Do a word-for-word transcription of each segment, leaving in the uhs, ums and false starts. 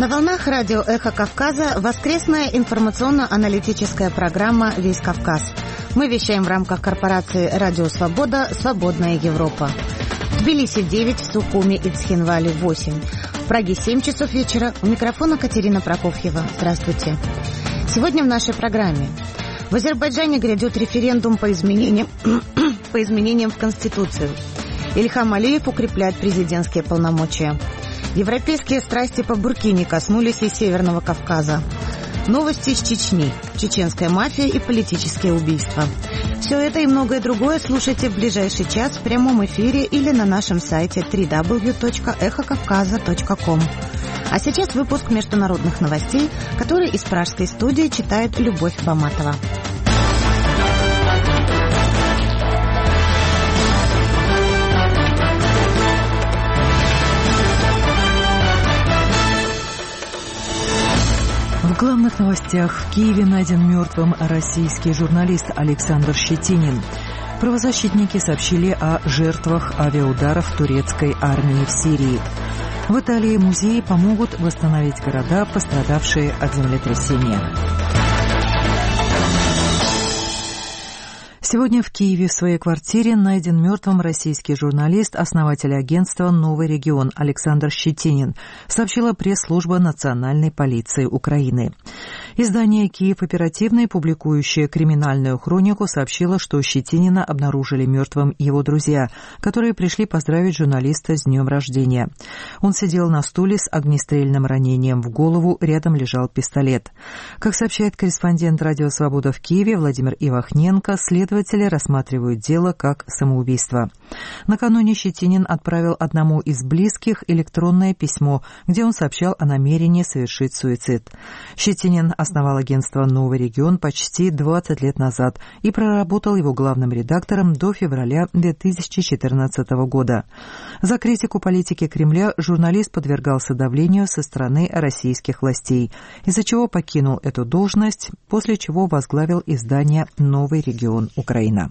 На волнах радио «Эхо Кавказа» воскресная информационно-аналитическая программа «Весь Кавказ». Мы вещаем в рамках корпорации «Радио Свобода. Свободная Европа». В Тбилиси девять, в Сухуми и Цхинвале восемь. В Праге семь часов вечера. У микрофона Катерина Прокофьева. Здравствуйте. Сегодня в нашей программе. В Азербайджане грядет референдум по изменениям, по изменениям в Конституцию. Ильхам Алиев укрепляет президентские полномочия. Европейские страсти по Буркине коснулись и Северного Кавказа. Новости из Чечни, чеченская мафия и политические убийства. Все это и многое другое слушайте в ближайший час в прямом эфире или на нашем сайте дабл ю дабл ю дабл ю точка эхо кавказа точка ком. А сейчас выпуск международных новостей, который из пражской студии читает Любовь Баматова. В главных новостях: в Киеве найден мертвым российский журналист Александр Щетинин. Правозащитники сообщили о жертвах авиаударов турецкой армии в Сирии. В Италии музеи помогут восстановить города, пострадавшие от землетрясения. Сегодня в Киеве в своей квартире найден мертвым российский журналист, основатель агентства «Новый регион» Александр Щетинин, сообщила пресс-служба Национальной полиции Украины. Издание «Киев Оперативный», публикующее криминальную хронику, сообщило, что Щетинина обнаружили мертвым его друзья, которые пришли поздравить журналиста с днем рождения. Он сидел на стуле с огнестрельным ранением в голову, рядом лежал пистолет. Как сообщает корреспондент «Радио Свобода» в Киеве Владимир Ивахненко, следователи рассматривают дело как самоубийство. Накануне Щетинин отправил одному из близких электронное письмо, где он сообщал о намерении совершить суицид. Щетинин основал агентство «Новый регион» почти двадцать лет назад и проработал его главным редактором до февраля две тысячи четырнадцатого года. За критику политики Кремля журналист подвергался давлению со стороны российских властей, из-за чего покинул эту должность, после чего возглавил издание «Новый регион Украина».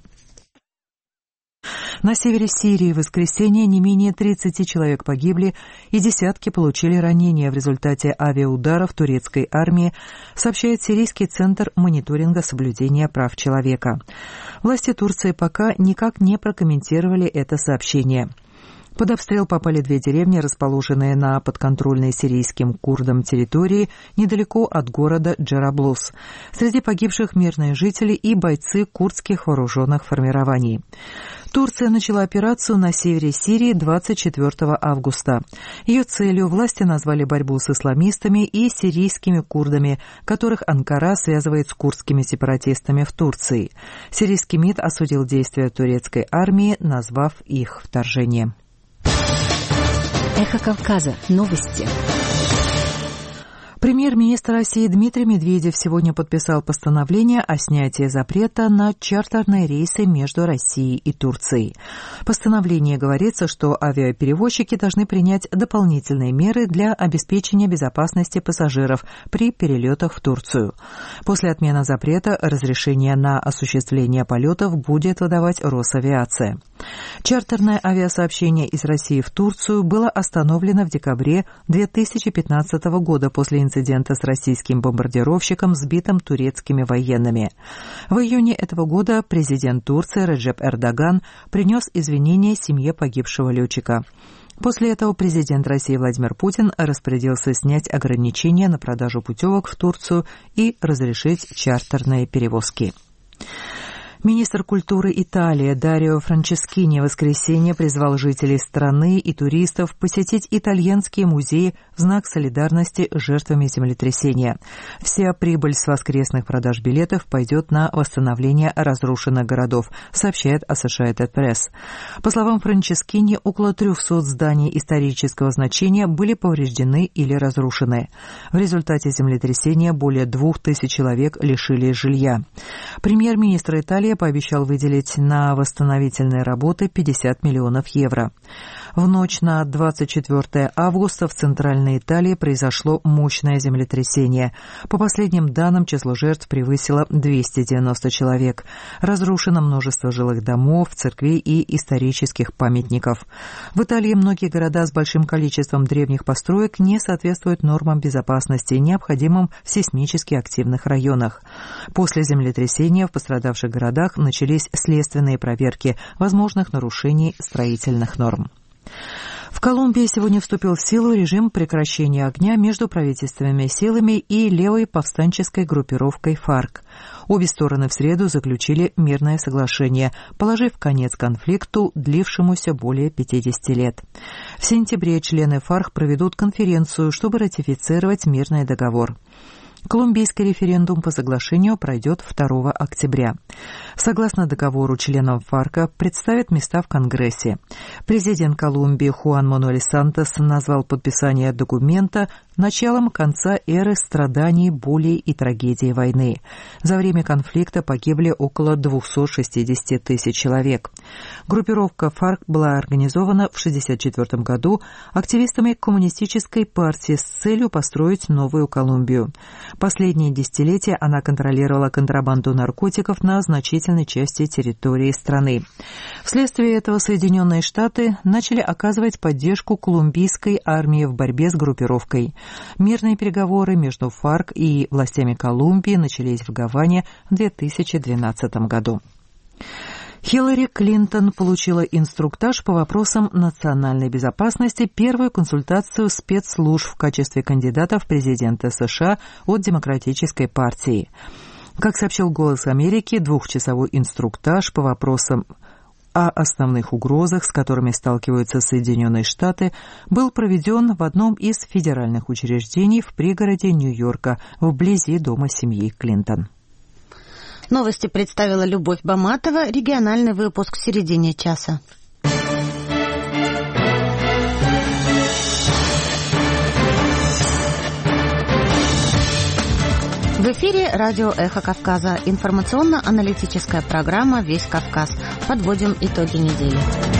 На севере Сирии в воскресенье не менее тридцати человек погибли и десятки получили ранения в результате авиаударов турецкой армии, сообщает Сирийский центр мониторинга соблюдения прав человека. Власти Турции пока никак не прокомментировали это сообщение. Под обстрел попали две деревни, расположенные на подконтрольной сирийским курдам территории недалеко от города Джераблус. Среди погибших мирные жители и бойцы курдских вооруженных формирований. Турция начала операцию на севере Сирии двадцать четвёртого августа. Ее целью власти назвали борьбу с исламистами и сирийскими курдами, которых Анкара связывает с курдскими сепаратистами в Турции. Сирийский МИД осудил действия турецкой армии, назвав их вторжением. Эхо Кавказа. Новости. Премьер-министр России Дмитрий Медведев сегодня подписал постановление о снятии запрета на чартерные рейсы между Россией и Турцией. В постановлении говорится, что авиаперевозчики должны принять дополнительные меры для обеспечения безопасности пассажиров при перелетах в Турцию. После отмены запрета разрешение на осуществление полетов будет выдавать Росавиация. Чартерное авиасообщение из России в Турцию было остановлено в декабре две тысячи пятнадцатого года после инцидента с российским бомбардировщиком, сбитым турецкими военными. В июне этого года президент Турции Реджеп Эрдоган принес извинения семье погибшего летчика. После этого президент России Владимир Путин распорядился снять ограничения на продажу путевок в Турцию и разрешить чартерные перевозки. Министр культуры Италии Дарио Франческини в воскресенье призвал жителей страны и туристов посетить итальянские музеи в знак солидарности с жертвами землетрясения. Вся прибыль с воскресных продаж билетов пойдет на восстановление разрушенных городов, сообщает Associated Press. По словам Франческини, около трехсот зданий исторического значения были повреждены или разрушены. В результате землетрясения более двух тысяч человек лишились жилья. Премьер-министр Италии Италия пообещал выделить на восстановительные работы пятьдесят миллионов евро. В ночь на двадцать четвёртое августа в Центральной Италии произошло мощное землетрясение. По последним данным, число жертв превысило двести девяносто человек. Разрушено множество жилых домов, церквей и исторических памятников. В Италии многие города с большим количеством древних построек не соответствуют нормам безопасности, необходимым в сейсмически активных районах. После землетрясения в пострадавших городах начались следственные проверки возможных нарушений строительных норм. В Колумбии сегодня вступил в силу режим прекращения огня между правительственными силами и левой повстанческой группировкой ФАРК. Обе стороны в среду заключили мирное соглашение, положив конец конфликту, длившемуся более пятидесяти лет. В сентябре члены ФАРК проведут конференцию, чтобы ратифицировать мирный договор. Колумбийский референдум по соглашению пройдет второго октября. Согласно договору, членам ФАРКа представят места в Конгрессе. Президент Колумбии Хуан Мануэль Сантос назвал подписание документа началом конца эры страданий, боли и трагедии войны. За время конфликта погибли около двухсот шестидесяти тысяч человек. Группировка ФАРК была организована в шестьдесят четвёртом году активистами Коммунистической партии с целью построить новую Колумбию. Последние десятилетия она контролировала контрабанду наркотиков на значительной части территории страны. Вследствие этого Соединенные Штаты начали оказывать поддержку колумбийской армии в борьбе с группировкой. Мирные переговоры между ФАРК и властями Колумбии начались в Гаване в две тысячи двенадцатом году. Хиллари Клинтон получила инструктаж по вопросам национальной безопасности, первую консультацию спецслужб в качестве кандидата в президенты США от Демократической партии. Как сообщил «Голос Америки», двухчасовой инструктаж по вопросам о основных угрозах, с которыми сталкиваются Соединенные Штаты, был проведен в одном из федеральных учреждений в пригороде Нью-Йорка, вблизи дома семьи Клинтон. Новости представила Любовь Баматова. Региональный выпуск в середине часа. В эфире радио «Эхо Кавказа». Информационно-аналитическая программа «Весь Кавказ». Подводим итоги недели.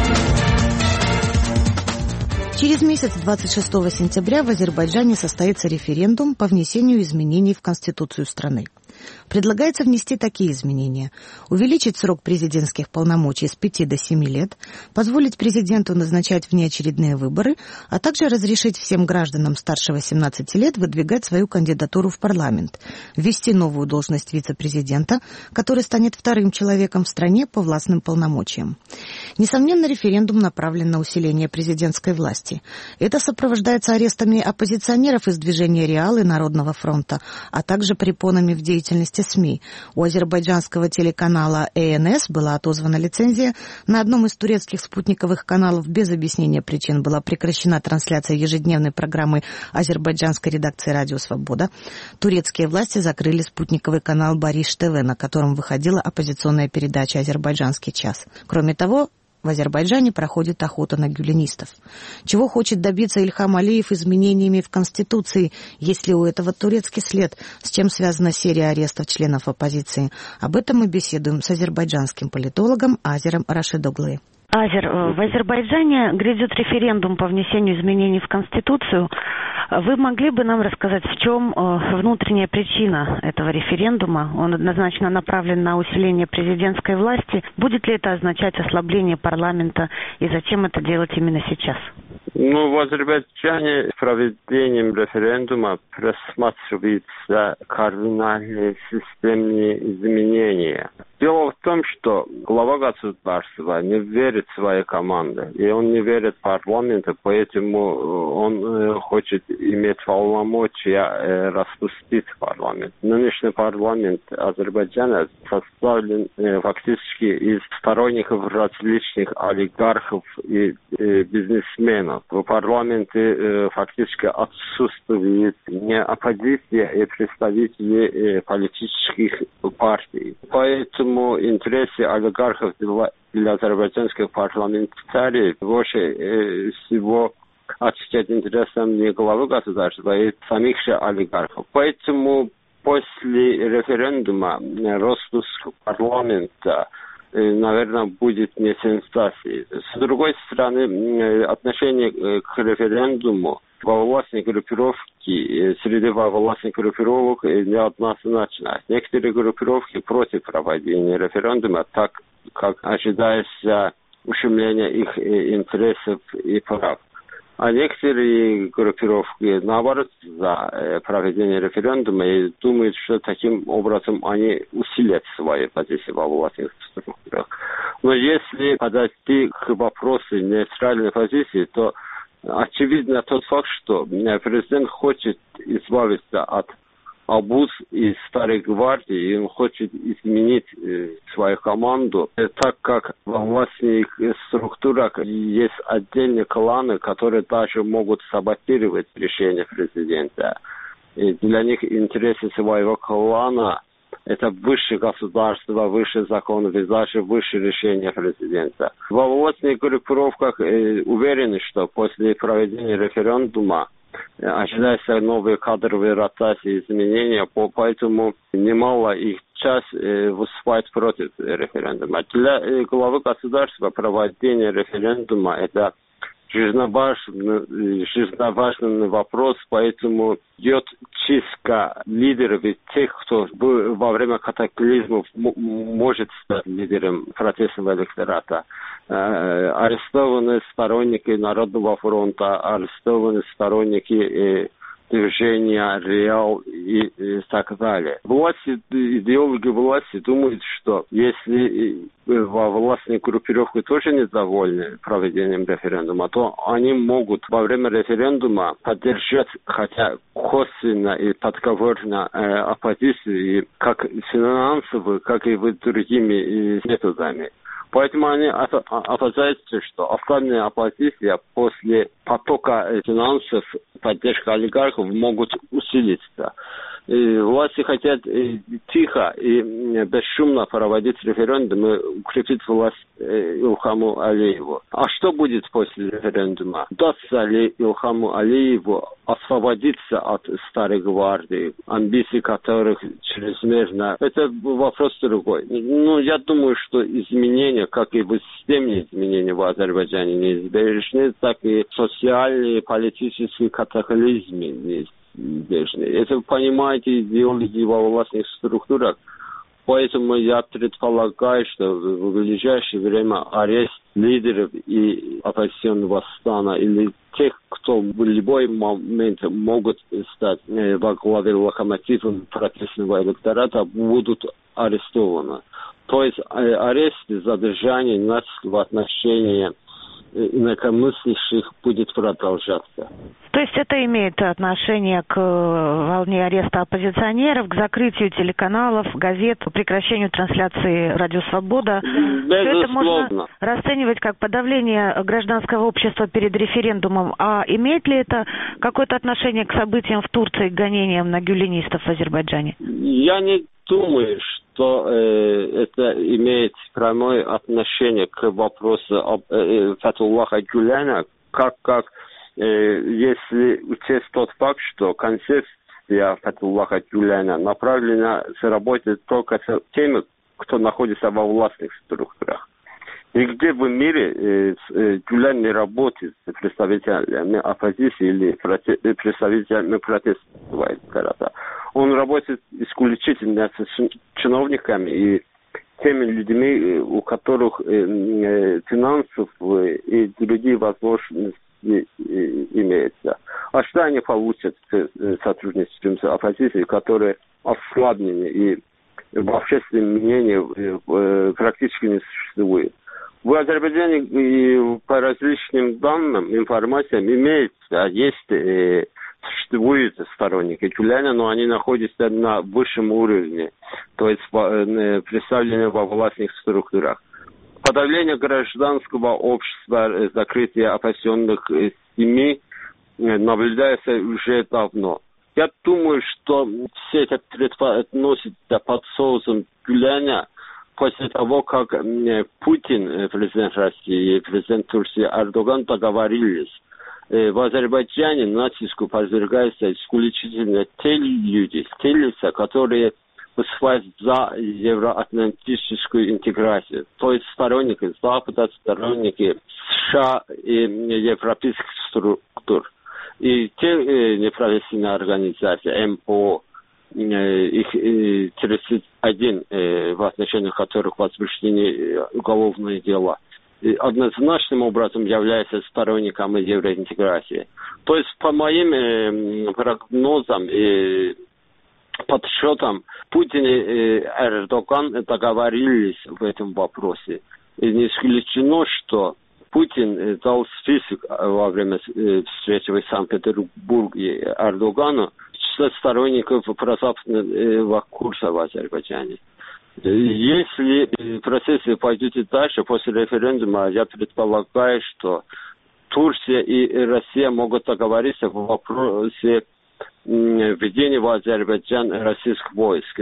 Через месяц, двадцать шестого сентября, в Азербайджане состоится референдум по внесению изменений в Конституцию страны. Предлагается внести такие изменения: увеличить срок президентских полномочий с пяти до семи лет, позволить президенту назначать внеочередные выборы, а также разрешить всем гражданам старше восемнадцати лет выдвигать свою кандидатуру в парламент, ввести новую должность вице-президента, который станет вторым человеком в стране по властным полномочиям. Несомненно, референдум направлен на усиление президентской власти. Это сопровождается арестами оппозиционеров из движения «Реал» и Народного фронта, а также препонами в деятельности СМИ. У азербайджанского телеканала эй эн эс была отозвана лицензия. На одном из турецких спутниковых каналов без объяснения причин была прекращена трансляция ежедневной программы азербайджанской редакции «Радио Свобода». Турецкие власти закрыли спутниковый канал «Бариш ТВ», на котором выходила оппозиционная передача «Азербайджанский час». Кроме того, в Азербайджане проходит охота на гюленистов. Чего хочет добиться Ильхам Алиев изменениями в Конституции, если у этого турецкий след, с чем связана серия арестов членов оппозиции? Об этом мы беседуем с азербайджанским политологом Азером Рашидоглы. Азер, в Азербайджане грядет референдум по внесению изменений в Конституцию. Вы могли бы нам рассказать, в чем внутренняя причина этого референдума? Он однозначно направлен на усиление президентской власти. Будет ли это означать ослабление парламента, и зачем это делать именно сейчас? Ну, в Азербайджане проведением референдума просматриваются кардинальные системные изменения. Дело в том, что глава государства не верит в своей команде, и он не верит в парламент, поэтому он хочет иметь полномочия распустить парламент. Нынешний парламент Азербайджана составлен фактически из сторонников различных олигархов и бизнесменов. В парламенте фактически отсутствует не оппозиция и представители политических партий. Поэтому интересы олигархов для азербайджанских парламентариев больше всего отвечать интересам не главы государства, а самих же олигархов. Поэтому после референдума распуск парламента, наверное, будет не сенсацией. С другой стороны, отношение к референдуму во властной группировке, среди во властных группировок неоднозначно. Некоторые группировки против проведения референдума, так как ожидается ущемление их интересов и прав. А некоторые группировки, наоборот, за проведение референдума и думают, что таким образом они усилят свои позиции во властных структурах. Но если подойти к вопросу нейтральной позиции, то очевидно тот факт, что президент хочет избавиться от обуз из старой гвардии, и он хочет изменить э, свою команду, так как во властных структурах есть отдельные кланы, которые даже могут саботировать решение президента. И для них интересы своего клана – это выше государства, выше законов и даже выше решения президента. Во властных группировках э, уверены, что после проведения референдума ожидаются новые кадровые ротации, изменения, поэтому немало их часть э, выступает против референдума. Для э, главы государства проведение референдума – это жизненно важный, жизненно важный вопрос, поэтому идет чистка лидеров и тех, кто во время катаклизмов может стать лидером протестного электората. Э, арестованы сторонники Народного фронта, арестованы сторонники э, движения Реал и, и так далее. Власти, идеологи власти думают, что если во властной группировке тоже недовольны проведением референдума, то они могут во время референдума поддержать, хотя косвенно и подговорно э, оппозицию, и как финансово, как и другими методами. Поэтому они опасаются, что официальная оппозиция после потока финансов, поддержка олигархов могут усилиться. И власти хотят тихо и бесшумно проводить референдум и укрепить власть Илхаму Алиеву. А что будет после референдума? Удастся ли Илхаму Алиеву освободиться от старой гвардии, амбиций которых чрезмерно? Это вопрос другой. Ну, я думаю, что изменения, как и в системе изменений в Азербайджане неизбежны, так и социальные, политические катаклизмы неизбежны. Это вы понимаете идеологии во властных структурах. Поэтому я предполагаю, что в ближайшее время арест лидеров и оппозиционного стана или тех, кто в любой момент могут стать во главе локомотива протестного электората, будут арестованы. То есть арест, задержание, натиск в отношении инакомыслящих будет продолжаться. То есть это имеет отношение к волне ареста оппозиционеров, к закрытию телеканалов, газет, к прекращению трансляции «Радио Свобода». Безусловно. Все это можно расценивать как подавление гражданского общества перед референдумом. А имеет ли это какое-то отношение к событиям в Турции, к гонениям на гюленистов в Азербайджане? Я не думаю, что э, это имеет прямое отношение к вопросу об э, Фатхуллаха Гюлена, как, как э, если учесть тот факт, что концепция Фатхуллаха Гюлена направлена заработать только с теми, кто находится во властных структурах. И где в мире э, э, Гюлен не работает с представителями оппозиции или проте, представителями протестного электората. Он работает исключительно с чиновниками и теми людьми, у которых э, э, финансов и другие возможности э, имеются. А что они получат с сотрудничеством с оппозицией, которые ослаблены и в общественном мнении э, практически не существует? В Азербайджане и по различным данным, информациям имеется, есть, э, существуют сторонники Гюлена, но они находятся на высшем уровне, то есть э, представлены во властных структурах. Подавление гражданского общества, закрытие оппозиционных СМИ э, наблюдается уже давно. Я думаю, что все это относится под соусом Гюлена. После того, как Путин, президент России, и президент Турции Эрдоган договорились в Азербайджане натиску подвергаются исключительно те люди, те лица, которые выступают за евроатлантическую интеграцию. То есть сторонники Запада, сторонники США и европейских структур. И те э, неправительственные организации, эм о, э, их э, тридцать один, э, в отношении которых возбуждены уголовные дела, и однозначным образом являются сторонниками евроинтеграции. То есть, по моим э, прогнозам и э, подсчетам, Путин и Эрдоган договорились в этом вопросе. И не исключено, что Путин дал список во время встречи в Санкт-Петербурге Эрдогану числа сторонников прозападного курса в Азербайджане. Если процессы пойдут и дальше, после референдума, я предполагаю, что Турция и Россия могут договориться в вопросе введения в Азербайджан российских войск.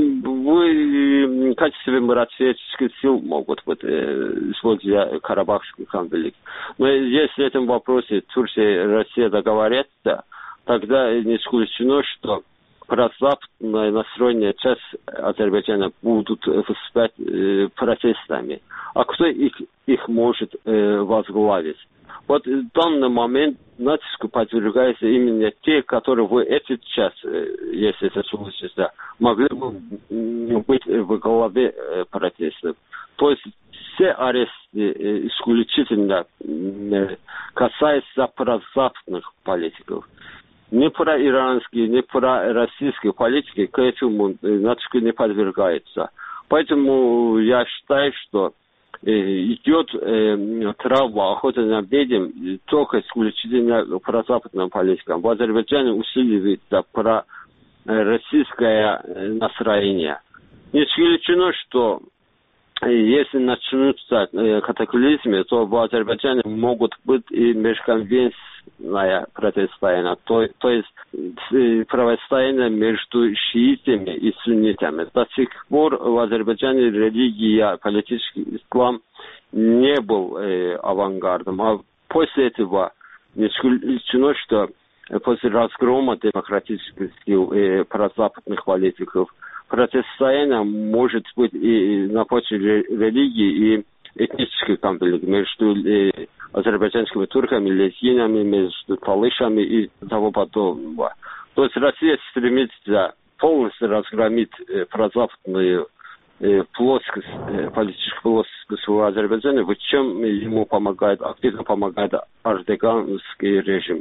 В качестве миротворческих сил могут быть использовать Карабахский конфликт. Но если в этом вопросе Турция и Россия договорятся, тогда не исключено, что прозападная настроенная часть Азербайджана будут выступать э, протестами. А кто их, их может э, возглавить? Вот в данный момент натиску подвергаются именно те, которые в этот час, если это случится, могли бы быть в главе протестов. То есть все аресты исключительно касаются прозападных политиков. Не про иранские, не про российские политики к этому натиску не подвергаются. Поэтому я считаю, что идет э, травма, охота на ведьм только исключительно прозападным политикам. В Азербайджане усиливается про российское настроение. Не исключено, что если начнутся катаклизмы, то в Азербайджане могут быть и межконфессионное противостояние, то, то есть противостояние между шиитами и суннитами. До сих пор в Азербайджане религия, политический ислам не был э, авангардом, а после этого не исключено, что после разгрома демократических сил и прозападных политиков противостояние может быть и на почве религии, и этнический конфликт между э, азербайджанскими турками, лезгинами, между талышами и того подобного. То есть Россия стремится полностью разгромить э, прозападную э, плоскость, э, политическую плоскость в Азербайджане, в чем ему помогает, активно помогает эрдоганский режим.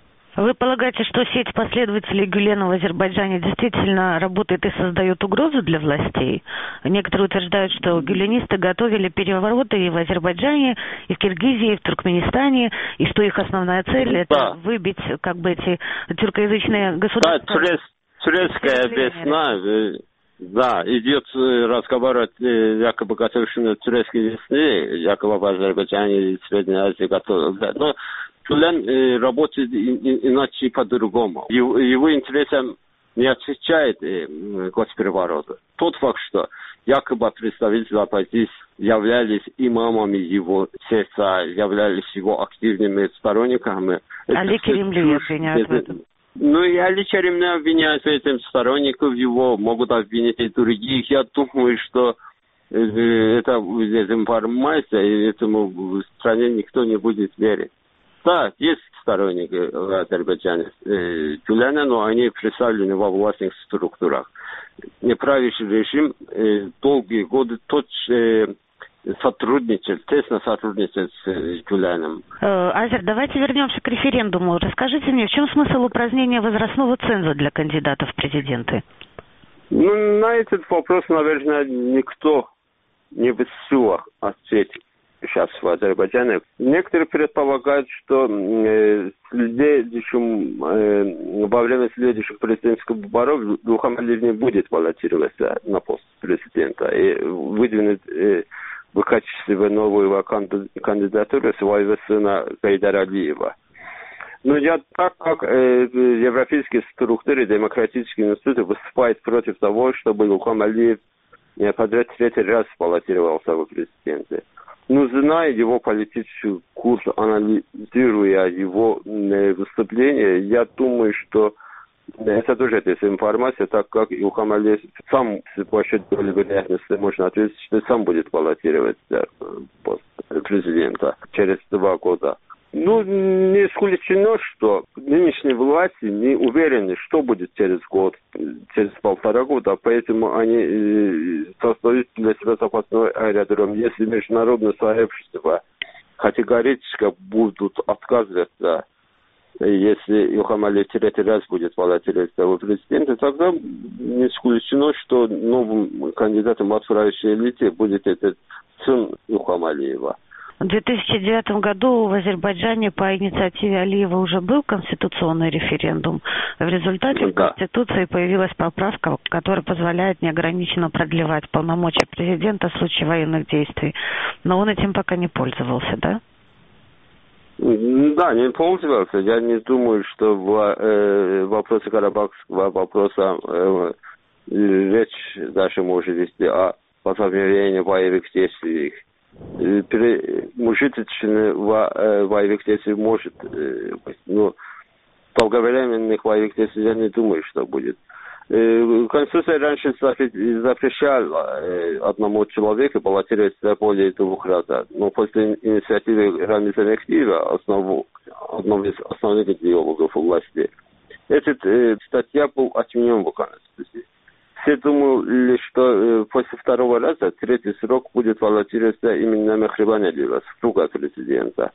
Вы полагаете, что сеть последователей Гюлена в Азербайджане действительно работает и создает угрозу для властей? Некоторые утверждают, что гюленисты готовили перевороты и в Азербайджане, и в Киргизии, и в Туркменистане, и что их основная цель да. это выбить как бы эти тюркоязычные государства. Да, турецкая весна, да, идет разговор о якобы готовившемся турецкой весне, якобы в Азербайджане и Средней Азии готовы. Но Гюлен э, работает и, и, иначе по-другому. Его, его интересам не отвечает э, госпереворот. Тот факт, что якобы представители оппозиции являлись имамами его сердца, являлись его активными сторонниками. Али Керимли обвиняют в этом. Ну и Али Керимли обвиняют в этом, сторонников его могут обвинить и других. Я думаю, что э, это дезинформация, и этому в стране никто не будет верить. Да, есть сторонники в Азербайджане э, Гюлена, но они представлены во властных структурах. Неправящий режим э, долгие годы тот э, сотрудничал, тесно сотрудничал с э, Гюленом. Э, Азер, давайте вернемся к референдуму. Расскажите мне, в чем смысл упразднения возрастного ценза для кандидатов в президенты? Ну, на этот вопрос, наверное, никто не в силах ответить. Сейчас в Азербайджане. Некоторые предполагают, что э, следующим, э, во время следующих президентских выборов Илхам Алиев не будет баллотироваться на пост президента и выдвинет э, в качестве нового кандидатуры своего сына Гайдара Алиева. Но я, так как э, европейские структуры, демократические институты выступают против того, чтобы Илхам Алиев подряд третий раз баллотировался в президенты. Но зная его политический курс, анализируя его выступление, я думаю, что это тоже эта информация, так как Илхам Алиев сам по счету доли вероятности можно ответить, что сам будет баллотироваться пост президента через два года. Ну, не исключено, что нынешние власти не уверены, что будет через год, через полтора года, поэтому они создают для себя запасной аэродром. Если международное сообщество категорически будут отказываться, если Илхам Алиев третий раз будет баллотироваться в президенты, тогда не исключено, что новым кандидатом от правящей элиты будет этот сын Илхама Алиева. В две тысячи девятом году в Азербайджане по инициативе Алиева уже был конституционный референдум. В результате в Конституции появилась поправка, которая позволяет неограниченно продлевать полномочия президента в случае военных действий. Но он этим пока не пользовался, да? Да, не пользовался. Я не думаю, что в э, вопросе Карабахского вопроса э, речь даже может вести о возобновлении боевых действий. Мужичественных боевых действий может быть, но долговременных боевых действий я не думаю, что будет. Конституция раньше запрещала одному человеку баллотироваться более двух раз, но после инициативы Рамиза Мехтиева, основу, одного из основных идеологов власти, эта статья была отменена в Конституции. Все думали, что после второго раза третий срок будет баллотироваться именно Мехрибан Алиева, супруга президента.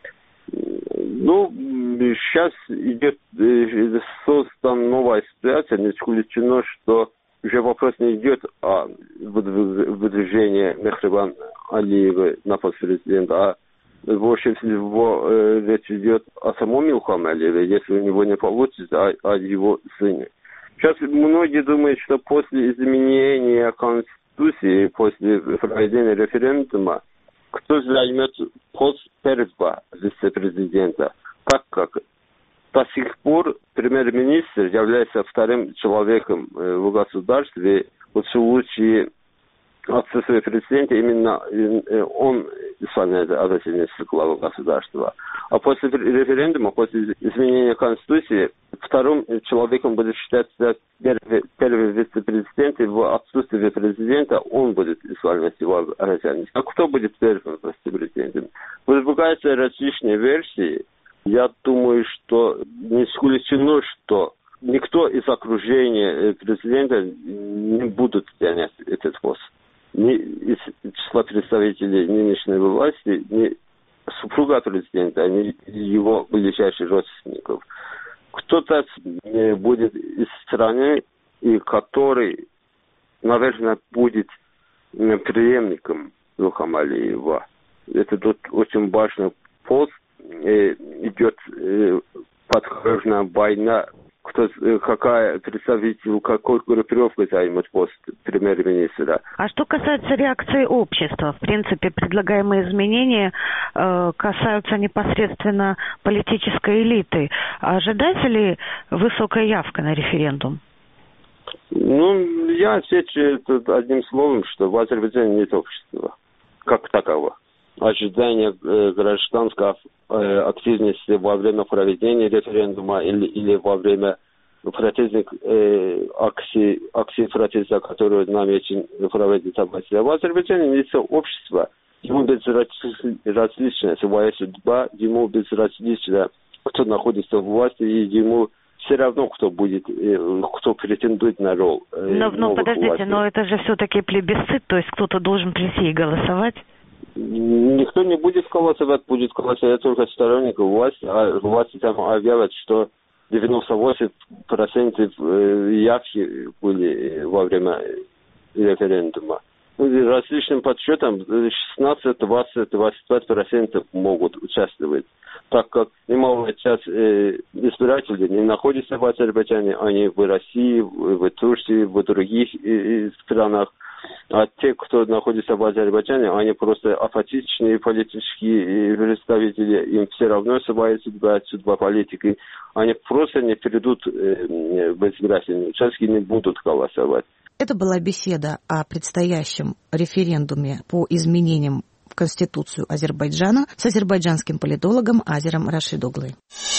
Ну, сейчас идет создана новая ситуация, не исключено, что уже вопрос не идет о выдвижении Мехрибан Алиева на пост президента, а больше всего речь идет о самом Илхаме Алиеве, если у него не получится, о, о его сыне. Сейчас многие думают, что после изменения Конституции, после проведения референдума, кто займет пост первого вице-президента, так как до сих пор премьер-министр является вторым человеком в государстве. В случае отсутствия президента именно он исполняет обязанности главы государства. А после референдума, после изменения Конституции, вторым человеком будет считаться первый, первый вице-президент, и в отсутствии президента он будет исполнять его обязанности. А кто будет первым вице-президентом? Возбуждаются различные версии. Я думаю, что не исключено, что никто из окружения президента не будет занять этот пост. Ни из числа представителей нынешней власти, ни супруга президента, ни его ближайших родственников. Кто-то будет из страны, и который, наверное, будет преемником Илхама Алиева. Это тут очень важный пост. Идет подхожная война. Кто, какая представитель, какой группировкой займет пост премьер-министра. А что касается реакции общества, в принципе, предлагаемые изменения э, касаются непосредственно политической элиты. Ожидается ли высокая явка на референдум? Ну, я отвечу одним словом, что в Азербайджане нет общества как такового. Ожидание э, гражданской э, активности во время проведения референдума или, или во время протестных э, акций, акций протеста, которые намечен проводить Аббасия. В Азербайджане нет общества, ему безразлична своя судьба, ему безразлично, кто находится в власти, и ему все равно, кто будет, кто претендует на роль. Э, но, но подождите, власти. Но это же все-таки плебисцит, то есть кто-то должен прийти и голосовать? Никто не будет голосовать, будет голосовать только сторонники власти, а власти там объявят, что девяносто восемь процентов явки были во время референдума. Различным подсчетам шестнадцать, двадцать, двадцать пять процентов могут участвовать, так как немалая часть избирателей не находится в Азербайджане, они в России, в Турции, в других странах. А те, кто находится в Азербайджане, они просто апатичные политические представители, им все равно своя судьба, судьба политики. Они просто не придут в избирательные участки, не будут голосовать. Это была беседа о предстоящем референдуме по изменениям в Конституцию Азербайджана с азербайджанским политологом Азером Рашидоглы.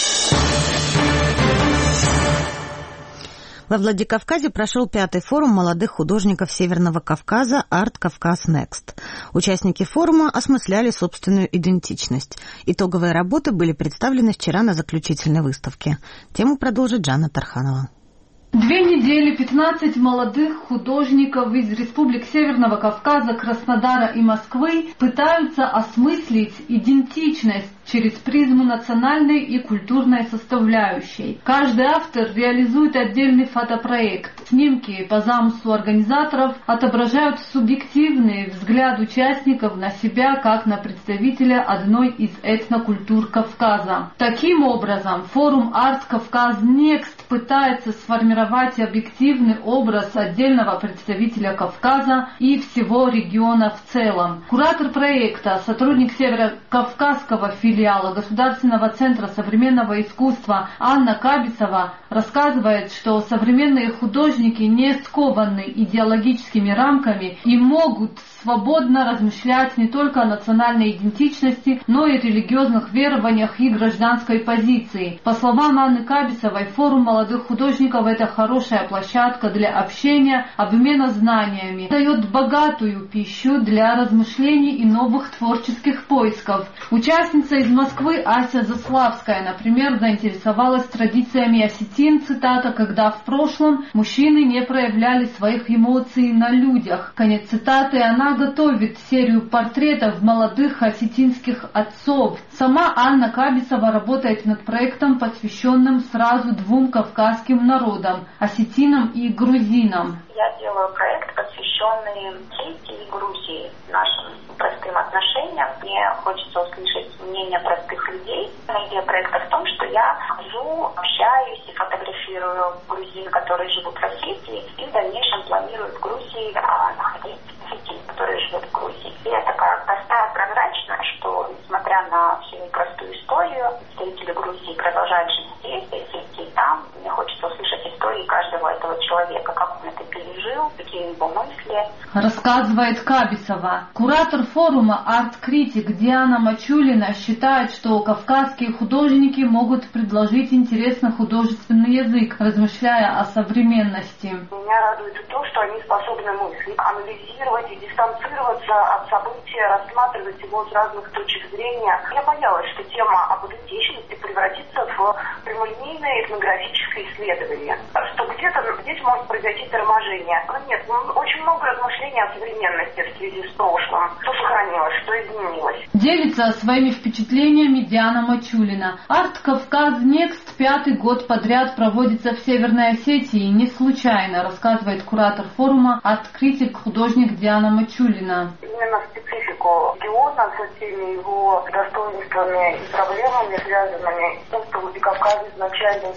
Во Владикавказе прошел пятый форум молодых художников Северного Кавказа «Арт Кавказ Next». Участники форума осмысляли собственную идентичность. Итоговые работы были представлены вчера на заключительной выставке. Тему продолжит Жанна Тарханова. Две недели пятнадцать молодых художников из республик Северного Кавказа, Краснодара и Москвы пытаются осмыслить идентичность через призму национальной и культурной составляющей. Каждый автор реализует отдельный фотопроект. Снимки по замыслу организаторов отображают субъективный взгляд участников на себя как на представителя одной из этнокультур Кавказа. Таким образом, форум «Арт Кавказ Next» пытается сформировать объективный образ отдельного представителя Кавказа и всего региона в целом. Куратор проекта, сотрудник Северокавказского филиала Государственного центра современного искусства Анна Кабисова рассказывает, что современные художники не скованы идеологическими рамками и могут свободно размышлять не только о национальной идентичности, но и религиозных верованиях и гражданской позиции. По словам Анны Кабисовой, форум молодых художников – это хорошая площадка для общения, обмена знаниями, дает богатую пищу для размышлений и новых творческих поисков. Участница из Москвы Ася Заславская, например, заинтересовалась традициями осетин, цитата, когда в прошлом мужчины не проявляли своих эмоций на людях. Конец цитаты. Она готовит серию портретов молодых осетинских отцов. Сама Анна Кабисова работает над проектом, посвященным сразу двум кавказским народам – осетинам и грузинам. Я делаю проект, посвященный Осетии и Грузии, нашим простым отношениям. Мне хочется услышать мнение простых людей. Идея проекта в том, что я хожу, общаюсь и фотографирую грузин, которые живут в Осетии, и в дальнейшем планирую в Грузии находить осетин, которые живут в Грузии. И это такая простая, прозрачная, что, несмотря на всю непростую историю, представители Грузии продолжают жить здесь, Осетии и там. Мне хочется услышать истории каждого этого человека, как он это пережил, какие его мысли. Рассказывает Кабисова. Куратор форума «Арт-критик» Диана Мачулина считает, что кавказские художники могут предложить интересный художественный язык, размышляя о современности. Меня радует то, что они способны мыслить, анализировать и дистанцироваться от события, рассматривать его с разных точек зрения. Я боялась, что тема об идентичности превратится в прямолинейное этнографическое исследование, что где-то здесь может произойти торможение. Но нет, очень много размышлений о современности в связи с прошлым. Что сохранилось, что изменилось. Делится своими впечатлениями Диана Мачулина. Арт Кавказ Next пятый год подряд проводится в Северной Осетии. Не случайно, рассказывает куратор форума арт-критик, художник Диана Мачулина. Именно специфику региона со всеми его достоинствами и проблемами, связанными с тем, что Владикавказ изначально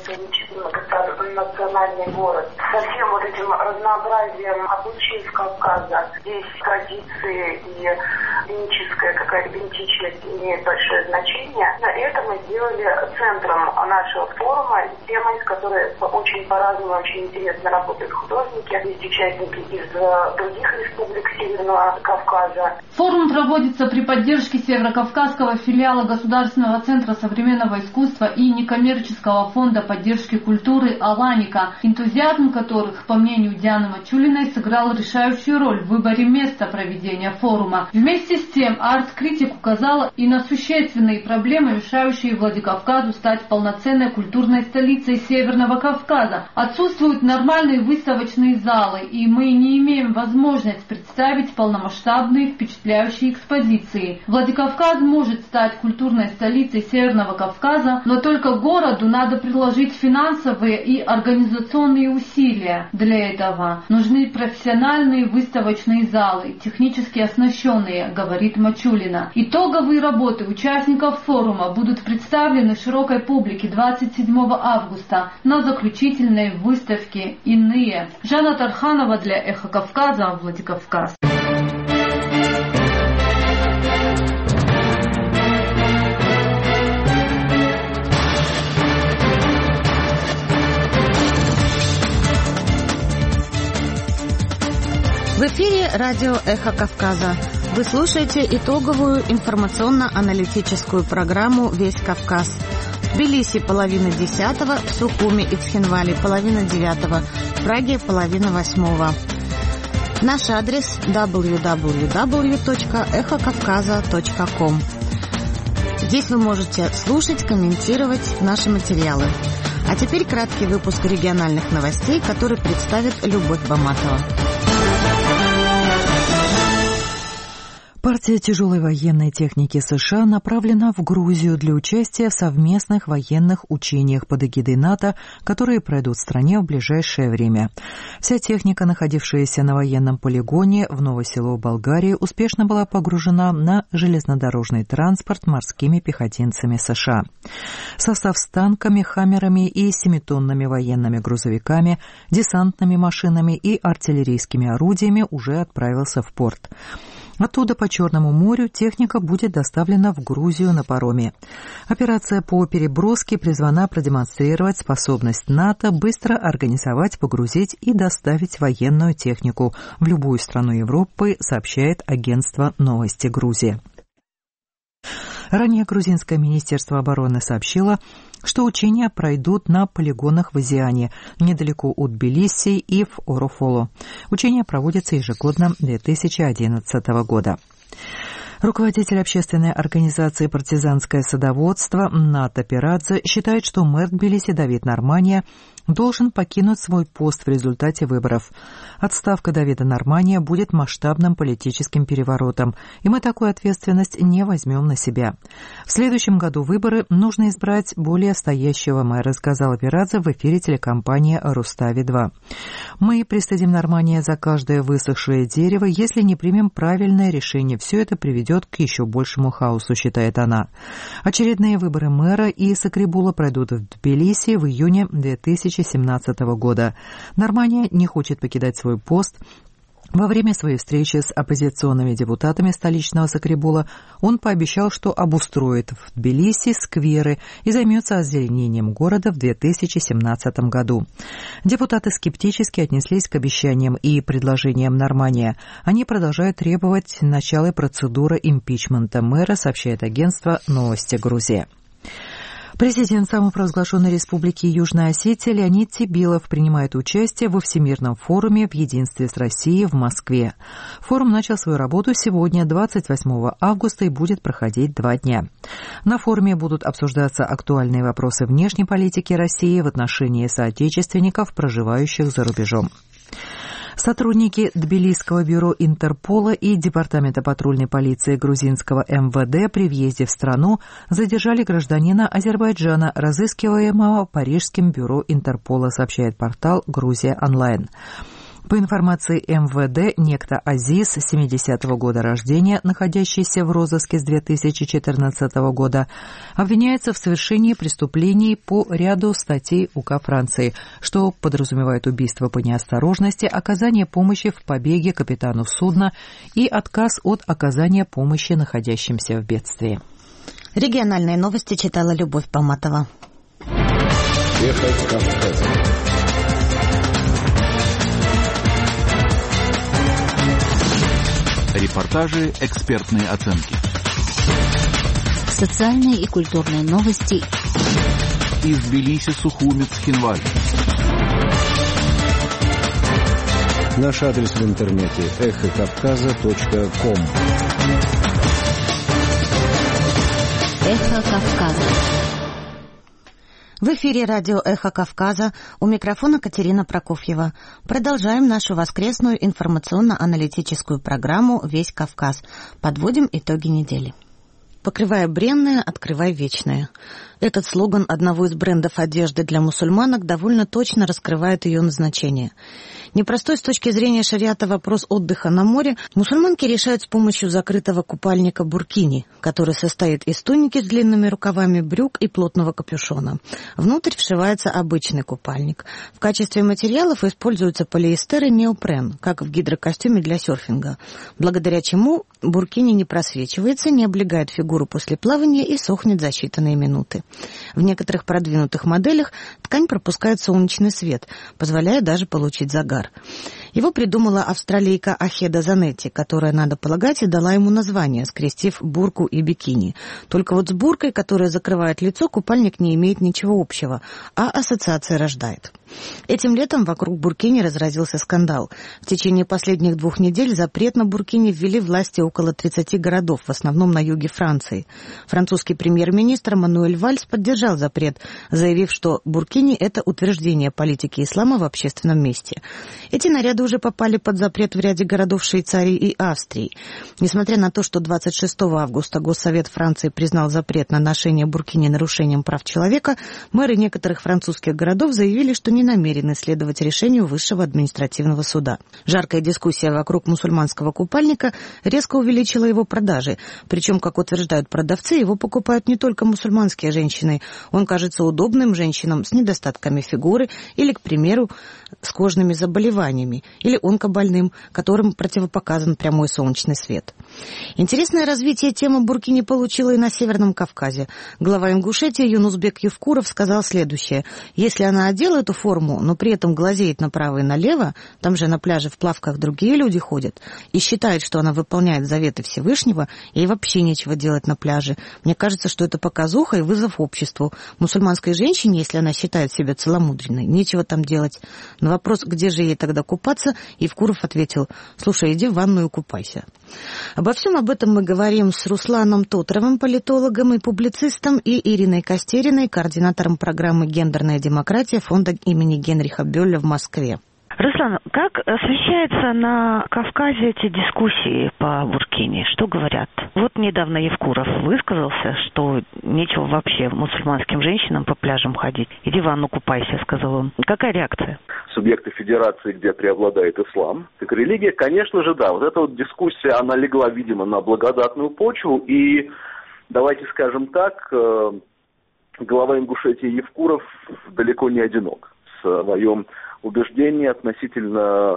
национальный город. Со всем вот этим разнообразием обычаев Кавказа. Здесь традиции и этническая какая-то идентичность имеет большое значение. Это мы сделали центром нашего форума, темой, с которой очень по-разному, очень интересно работают художники. Есть участники из других республик Северного Кавказа. Форум проводится при поддержке Северокавказского филиала Государственного центра современного искусства и некоммерческого фонда поддержки культуры «Аланика», энтузиазм которых, по мнению Дианы Мачулиной, сыграл решающую роль в выборе места проведения форума. Вместе с тем, арт-критик указала и на существенные проблемы, мешающие Владикавказу стать полноценной культурной столицей Северного Кавказа. Отсутствуют нормальные выставочные залы, и мы не имеем возможности представить полномасштабные впечатляющие экспозиции. Владикавказ может стать культурной столицей Северного Кавказа, но только городу надо приложить финансовые и организационные усилия. Для этого нужны профессиональные выставочные залы, технически оснащенные, говорит Мачулина. Итоговые работы участников форума будут представлены широкой публике двадцать седьмого августа на заключительной выставке «Иные». Жанна Тарханова для «Эхо Кавказа», Владикавказ. В эфире радио «Эхо Кавказа». Вы слушаете итоговую информационно-аналитическую программу «Весь Кавказ». В Тбилиси половина десятого, в Сухуми и Цхинвале половина девятого, в Праге половина восьмого. Наш адрес дабл ю дабл ю дабл ю точка эхо кавказа точка ком. Здесь вы можете слушать, комментировать наши материалы. А теперь краткий выпуск региональных новостей, который представит Любовь Баматова. Партия тяжелой военной техники США направлена в Грузию для участия в совместных военных учениях под эгидой НАТО, которые пройдут в стране в ближайшее время. Вся техника, находившаяся на военном полигоне в Новосело, Болгарии, успешно была погружена на железнодорожный транспорт морскими пехотинцами США. Состав с танками, хаммерами и семитонными военными грузовиками, десантными машинами и артиллерийскими орудиями уже отправился в порт. Оттуда по Черному морю техника будет доставлена в Грузию на пароме. Операция по переброске призвана продемонстрировать способность НАТО быстро организовать, погрузить и доставить военную технику в любую страну Европы, сообщает агентство «Новости Грузии». Ранее грузинское министерство обороны сообщило, что учения пройдут на полигонах в Азиане, недалеко от Тбилиси и в Орофолу. Учения проводятся ежегодно с две тысячи одиннадцатого года. Руководитель общественной организации «Партизанское садоводство» Ната Пирадзе считает, что мэр Тбилиси Давид Нормания должен покинуть свой пост в результате выборов. Отставка Давида Нормания будет масштабным политическим переворотом, и мы такую ответственность не возьмем на себя. В следующем году выборы нужно избрать более стоящего мэра, сказала Пирадзе в эфире телекомпании «Рустави два». Мы пристыдим Нормания за каждое высохшее дерево, если не примем правильное решение. Все это приведет к еще большему хаосу, считает она. Очередные выборы мэра и Сакрибула пройдут в Тбилиси в июне две тысячи семнадцатого года. Нормания не хочет покидать свой пост. Во время своей встречи с оппозиционными депутатами столичного Сакрибула он пообещал, что обустроит в Тбилиси скверы и займется озеленением города в две тысячи семнадцатом году. Депутаты скептически отнеслись к обещаниям и предложениям Нормания. Они продолжают требовать начала процедуры импичмента мэра, сообщает агентство «Новости Грузии». Президент самопровозглашенной республики Южная Осетия Леонид Тибилов принимает участие во Всемирном форуме в единстве с Россией в Москве. Форум начал свою работу сегодня, двадцать восьмого августа, и будет проходить два дня. На форуме будут обсуждаться актуальные вопросы внешней политики России в отношении соотечественников, проживающих за рубежом. Сотрудники Тбилисского бюро Интерпола и Департамента патрульной полиции грузинского эм вэ дэ при въезде в страну задержали гражданина Азербайджана, разыскиваемого Парижским бюро Интерпола, сообщает портал «Грузия онлайн». По информации эм вэ дэ, некто Азиз, семидесятого года рождения, находящийся в розыске с две тысячи четырнадцатого года, обвиняется в совершении преступлений по ряду статей УК Франции, что подразумевает убийство по неосторожности, оказание помощи в побеге капитану судна и отказ от оказания помощи находящимся в бедствии. Региональные новости читала Любовь Баматова. Эхо Кавказа. Репортажи, экспертные оценки. Социальные и культурные новости. Из Тбилиси, Сухуми, Цхинваль. Наш адрес в интернете эхо кавказа точка ком. Эхо Кавказа. В эфире радио «Эхо Кавказа», у микрофона Катерина Прокофьева. Продолжаем нашу воскресную информационно-аналитическую программу «Весь Кавказ». Подводим итоги недели. «Покрывая бренное, открывай вечное». Этот слоган одного из брендов одежды для мусульманок довольно точно раскрывает ее назначение. Непростой с точки зрения шариата вопрос отдыха на море мусульманки решают с помощью закрытого купальника буркини, который состоит из туники с длинными рукавами, брюк и плотного капюшона. Внутрь вшивается обычный купальник. В качестве материалов используются полиэстер и неопрен, как в гидрокостюме для серфинга, благодаря чему буркини не просвечивается, не облегает фигуру после плавания и сохнет за считанные минуты. В некоторых продвинутых моделях ткань пропускает солнечный свет, позволяя даже получить загар. Его придумала австралийка Ахеда Занетти, которая, надо полагать, и дала ему название, скрестив бурку и бикини. Только вот с буркой, которая закрывает лицо, купальник не имеет ничего общего, а ассоциация рождает. Этим летом вокруг буркини разразился скандал. В течение последних двух недель запрет на буркини ввели власти около тридцати городов, в основном на юге Франции. Французский премьер-министр Мануэль Вальс поддержал запрет, заявив, что буркини – это утверждение политики ислама в общественном месте. Эти наряды уже попали под запрет в ряде городов Швейцарии и Австрии. Несмотря на то, что двадцать шестого августа Госсовет Франции признал запрет на ношение буркини нарушением прав человека, мэры некоторых французских городов заявили, что не намерены следовать решению Высшего административного суда. Жаркая дискуссия вокруг мусульманского купальника резко увеличила его продажи. Причем, как утверждают продавцы, его покупают не только мусульманские женщины. Он кажется удобным женщинам с недостатками фигуры или, к примеру, с кожными заболеваниями, или онкобольным, которым противопоказан прямой солнечный свет. Интересное развитие темы буркини получила и на Северном Кавказе. Глава Ингушетии Юнусбек Евкуров сказал следующее: если она одела эту форму, но при этом глазеет направо и налево, там же на пляже в плавках другие люди ходят, и считает, что она выполняет заветы Всевышнего, ей вообще нечего делать на пляже. Мне кажется, что это показуха и вызов обществу. Мусульманской женщине, если она считает себя целомудренной, нечего там делать. На вопрос, где же ей тогда купаться, Евкуров ответил: слушай, иди в ванную и купайся. Обо всем об этом мы говорим с Русланом Тотровым, политологом и публицистом, и Ириной Костериной, координатором программы «Гендерная демократия» фонда имени Генриха Бёлля в Москве. Руслан, как освещаются на Кавказе эти дискуссии по буркини? Что говорят? Вот недавно Евкуров высказался, что нечего вообще мусульманским женщинам по пляжам ходить. Иди в ванну купайся, сказал он. Какая реакция? Субъекты федерации, где преобладает ислам, как религия, конечно же, да. Вот эта вот дискуссия, она легла, видимо, на благодатную почву. И, давайте скажем так, глава Ингушетии Евкуров далеко не одинок в своем убеждений относительно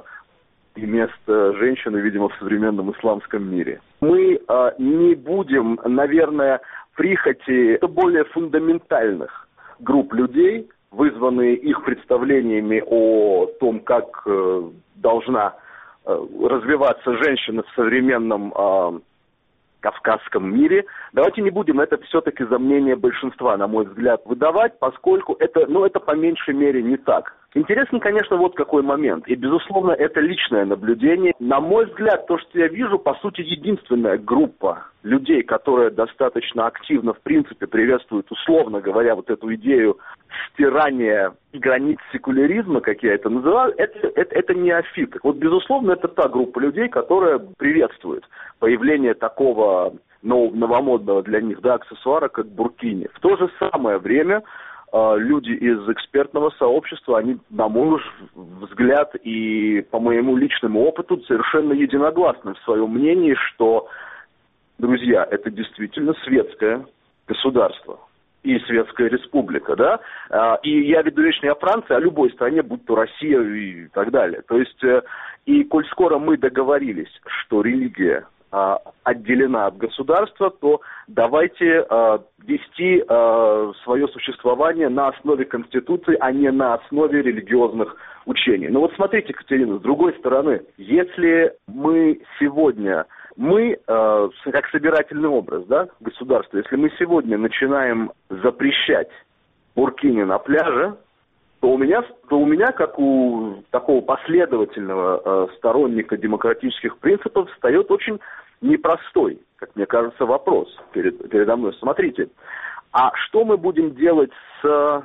и места женщины, видимо, в современном исламском мире. Мы э, не будем, наверное, прихоти более фундаментальных групп людей, вызванные их представлениями о том, как э, должна э, развиваться женщина в современном э, кавказском мире. Давайте не будем это все-таки за мнение большинства, на мой взгляд, выдавать, поскольку это, ну, это по меньшей мере не так. Интересно, конечно, вот какой момент. И, безусловно, это личное наблюдение. На мой взгляд, то, что я вижу, по сути, единственная группа людей, которая достаточно активно, в принципе, приветствует, условно говоря, вот эту идею стирания границ секуляризма, как я это называю, это, это, это неофиты. Вот, безусловно, это та группа людей, которая приветствует появление такого нового, новомодного для них, да, аксессуара, как буркини. В то же самое время люди из экспертного сообщества, они, на мой взгляд и по моему личному опыту, совершенно единогласны в своем мнении, что, друзья, это действительно светское государство и светская республика, да, и я веду речь не о Франции, а о любой стране, будь то Россия и так далее. То есть, и коль скоро мы договорились, что религия отделена от государства, то давайте э, вести э, свое существование на основе Конституции, а не на основе религиозных учений. Но вот смотрите, Катерина, с другой стороны, если мы сегодня, мы, э, как собирательный образ, да, государства, если мы сегодня начинаем запрещать буркини на пляже, то у меня, то у меня как у такого последовательного э, сторонника демократических принципов, встает очень непростой, как мне кажется, вопрос перед, передо мной. Смотрите, а что мы будем делать с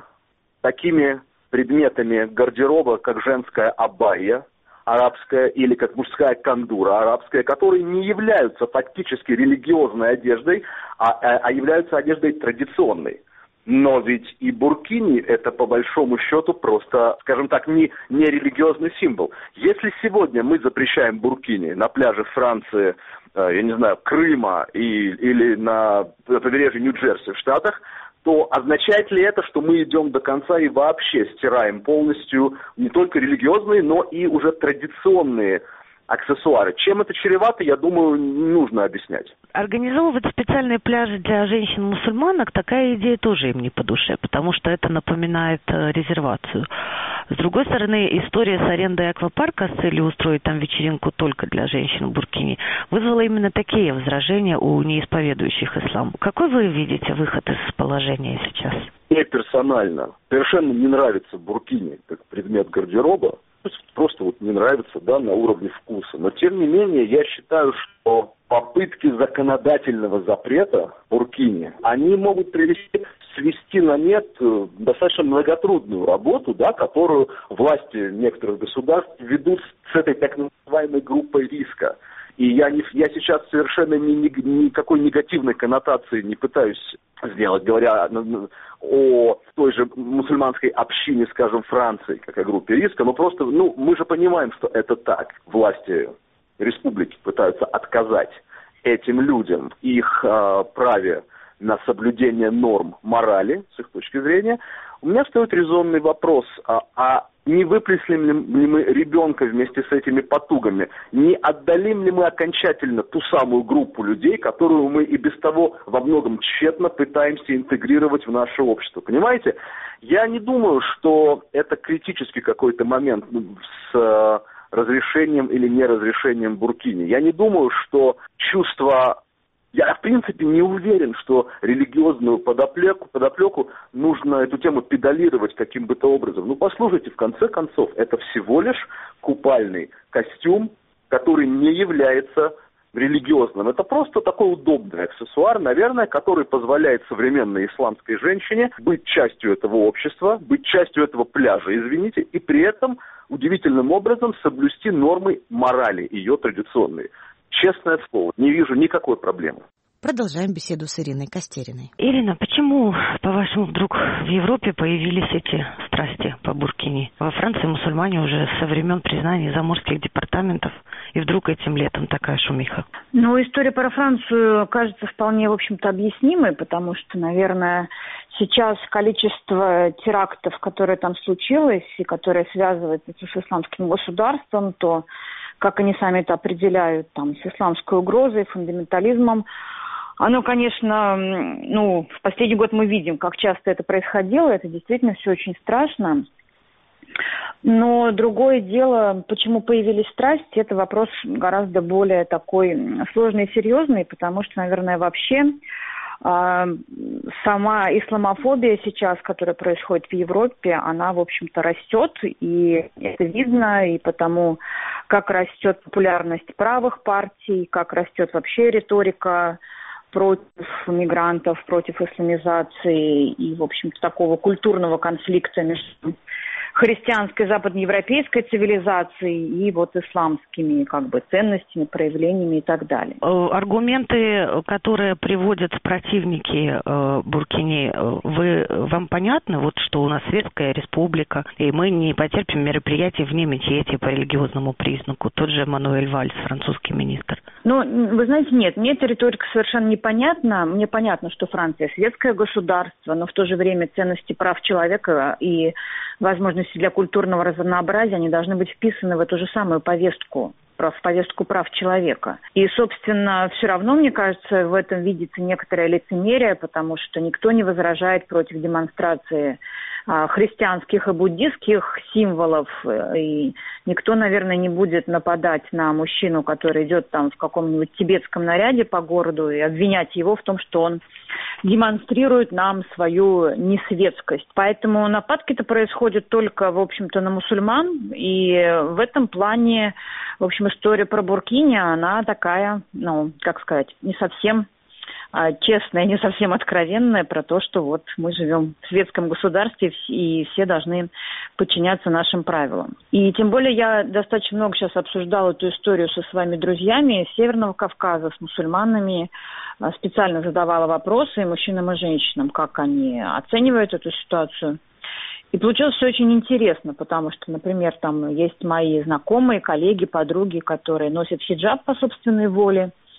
такими предметами гардероба, как женская абайя арабская или как мужская кандура арабская, которые не являются фактически религиозной одеждой, а, а являются одеждой традиционной? Но ведь и буркини – это, по большому счету, просто, скажем так, не, не религиозный символ. Если сегодня мы запрещаем буркини на пляже Франции, я не знаю, Крыма и, или на побережье Нью-Джерси в Штатах, то означает ли это, что мы идем до конца и вообще стираем полностью не только религиозные, но и уже традиционные аксессуары. Чем это чревато, я думаю, не нужно объяснять. Организовывать специальные пляжи для женщин-мусульманок, такая идея тоже им не по душе, потому что это напоминает резервацию. С другой стороны, история с арендой аквапарка с целью устроить там вечеринку только для женщин в Буркине вызвала именно такие возражения у неисповедующих ислам. Какой вы видите выход из положения сейчас? Мне персонально совершенно не нравится Буркини как предмет гардероба. Просто вот не нравится, да, на уровне вкуса. Но, тем не менее, я считаю, что попытки законодательного запрета в Буркине, они могут привести, свести на нет достаточно многотрудную работу, да, которую власти некоторых государств ведут с этой так называемой группой риска. И я, не, я сейчас совершенно ни, ни, никакой негативной коннотации не пытаюсь сделать, говоря о той же мусульманской общине, скажем, Франции, как о группе риска, но просто, ну, мы же понимаем, что это так. Власти республики пытаются отказать этим людям их э, праве на соблюдение норм морали, с их точки зрения. У меня встает резонный вопрос, а, а не выплеснем ли мы ребенка вместе с этими потугами? Не отдалим ли мы окончательно ту самую группу людей, которую мы и без того во многом тщетно пытаемся интегрировать в наше общество? Понимаете? Я не думаю, что это критический какой-то момент с э, разрешением или неразрешением Буркини. Я не думаю, что чувство... Я, в принципе, не уверен, что религиозную подоплеку, подоплеку нужно эту тему педалировать каким бы то образом. Ну, послушайте, в конце концов, это всего лишь купальный костюм, который не является религиозным. Это просто такой удобный аксессуар, наверное, который позволяет современной исламской женщине быть частью этого общества, быть частью этого пляжа, извините, и при этом удивительным образом соблюсти нормы морали, ее традиционные. Честное слово, не вижу никакой проблемы. Продолжаем беседу с Ириной Костериной. Ирина, почему, по-вашему, вдруг в Европе появились эти страсти по Буркини? Во Франции мусульмане уже со времен признания заморских департаментов, и вдруг этим летом такая шумиха. Ну, история про Францию кажется вполне, в общем-то, объяснимой, потому что, наверное, сейчас количество терактов, которое там случилось, и которое связывается с исламским государством, то, как они сами это определяют, там, с исламской угрозой, фундаментализмом, оно, конечно, ну, в последний год мы видим, как часто это происходило, это действительно все очень страшно. Но другое дело, почему появились страсти, это вопрос гораздо более такой сложный и серьезный, потому что, наверное, вообще э, сама исламофобия сейчас, которая происходит в Европе, она, в общем-то, растет, и это видно, и потому, как растет популярность правых партий, как растет вообще риторика против мигрантов, против исламизации и, в общем-то, такого культурного конфликта между христианской западноевропейской цивилизацией и вот исламскими как бы ценностями, проявлениями и так далее. Аргументы, которые приводят противники э, Буркини, вы, вам понятны, вот что у нас светская республика, и мы не потерпим мероприятий вне мечети по религиозному признаку? Тот же Мануэль Вальс, французский министр. Ну, вы знаете, нет, мне эта риторика совершенно непонятна. Мне понятно, что Франция светское государство, но в то же время ценности прав человека и возможности для культурного разнообразия, они должны быть вписаны в эту же самую повестку, в повестку прав человека. И, собственно, все равно, мне кажется, в этом видится некоторое лицемерие, потому что никто не возражает против демонстрации а, христианских и буддистских символов, и никто, наверное, не будет нападать на мужчину, который идет там в каком-нибудь тибетском наряде по городу, и обвинять его в том, что он демонстрирует нам свою несветскость. Поэтому нападки-то происходят только, в общем-то, на мусульман, и в этом плане, в общем, история про Буркини, она такая, ну, как сказать, не совсем а, честная, не совсем откровенная про то, что вот мы живем в светском государстве, и все должны подчиняться нашим правилам. И тем более я достаточно много сейчас обсуждала эту историю со своими друзьями из Северного Кавказа, с мусульманами, специально задавала вопросы и мужчинам, и женщинам, как они оценивают эту ситуацию. И получилось все очень интересно, потому что, например, там есть мои знакомые, коллеги, подруги, которые носят хиджаб по собственной воле.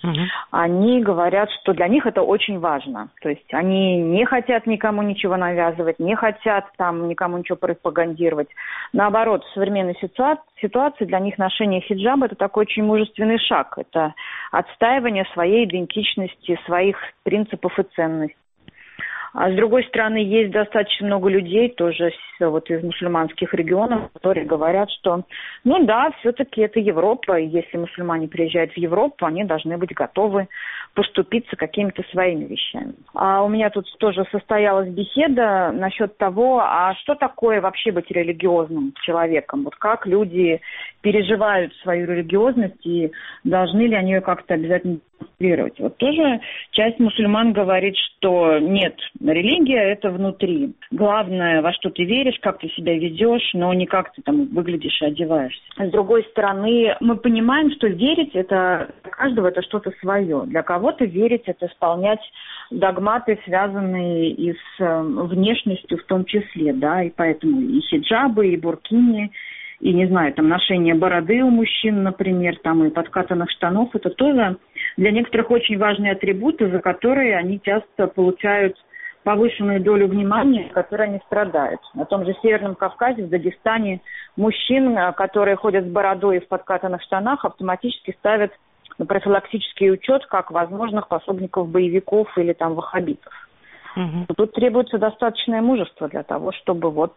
угу. они говорят, что для них это очень важно. То есть они не хотят никому ничего навязывать, не хотят там никому ничего пропагандировать. Наоборот, в современной ситуации для них ношение хиджаба – это такой очень мужественный шаг. Это отстаивание своей идентичности, своих принципов и ценностей. А с другой стороны, есть достаточно много людей, тоже вот из мусульманских регионов, которые говорят, что, ну да, все-таки это Европа, и если мусульмане приезжают в Европу, они должны быть готовы поступиться какими-то своими вещами. А у меня тут тоже состоялась беседа насчет того, а что такое вообще быть религиозным человеком? Вот как люди переживают свою религиозность и должны ли они ее как-то обязательно демонстрировать? Вот тоже часть мусульман говорит, что нет, религия – это внутри. Главное, во что ты веришь, как ты себя ведешь, но не как ты там выглядишь и одеваешься. С другой стороны, мы понимаем, что верить – это для каждого это что-то свое. Для кого-то верить – это исполнять догматы, связанные и с внешностью в том числе, да, и поэтому и хиджабы, и буркини, и, не знаю, там, ношение бороды у мужчин, например, там, и подкатанных штанов, это тоже для некоторых очень важные атрибуты, за которые они часто получают повышенную долю внимания, которой они страдают. На том же Северном Кавказе, в Дагестане, мужчин, которые ходят с бородой и в подкатанных штанах, автоматически ставят на профилактический учет как возможных пособников боевиков или там ваххабитов. Угу. Тут требуется достаточное мужество для того, чтобы вот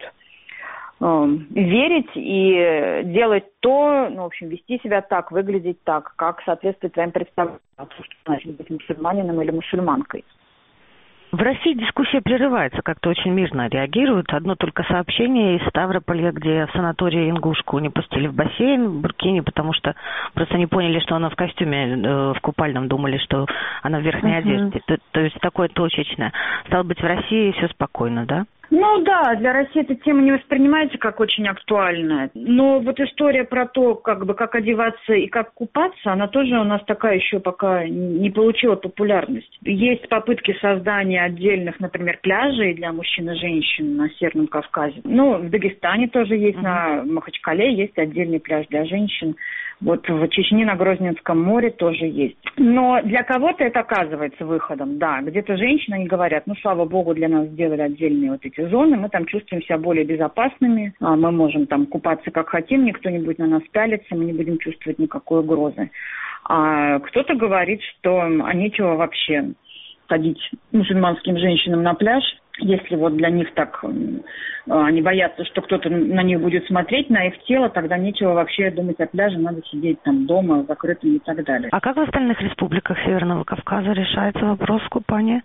верить и делать то, ну, в общем, вести себя так, выглядеть так, как соответствует твоим представлениям, что значит быть мусульманином или мусульманкой. В России дискуссия прерывается, как-то очень мирно реагируют. Одно только сообщение из Ставрополя, где в санатории ингушку не пустили в бассейн в буркине, потому что просто не поняли, что она в костюме, э, в купальном, думали, что она в верхней uh-huh. одежде. То, то есть такое точечное. Стало быть, в России все спокойно, да? Ну да, для России эта тема не воспринимается как очень актуальная. Но вот история про то, как бы как одеваться и как купаться, она тоже у нас такая еще пока не получила популярность. Есть попытки создания отдельных, например, пляжей для мужчин и женщин на Северном Кавказе. Ну, в Дагестане тоже есть, mm-hmm. на Махачкале есть отдельный пляж для женщин. Вот в Чечне на Грозненском море тоже есть. Но для кого-то это оказывается выходом, да. Где-то женщины, они говорят, ну, слава богу, для нас сделали отдельные вот эти зоны, мы там чувствуем себя более безопасными, мы можем там купаться как хотим, никто не будет на нас пялиться, мы не будем чувствовать никакой угрозы. А кто-то говорит, что а нечего вообще ходить мусульманским женщинам на пляж, если вот для них так, они боятся, что кто-то на них будет смотреть, на их тело, тогда нечего вообще думать о пляже, надо сидеть там дома, закрытым и так далее. А как в остальных республиках Северного Кавказа решается вопрос купания?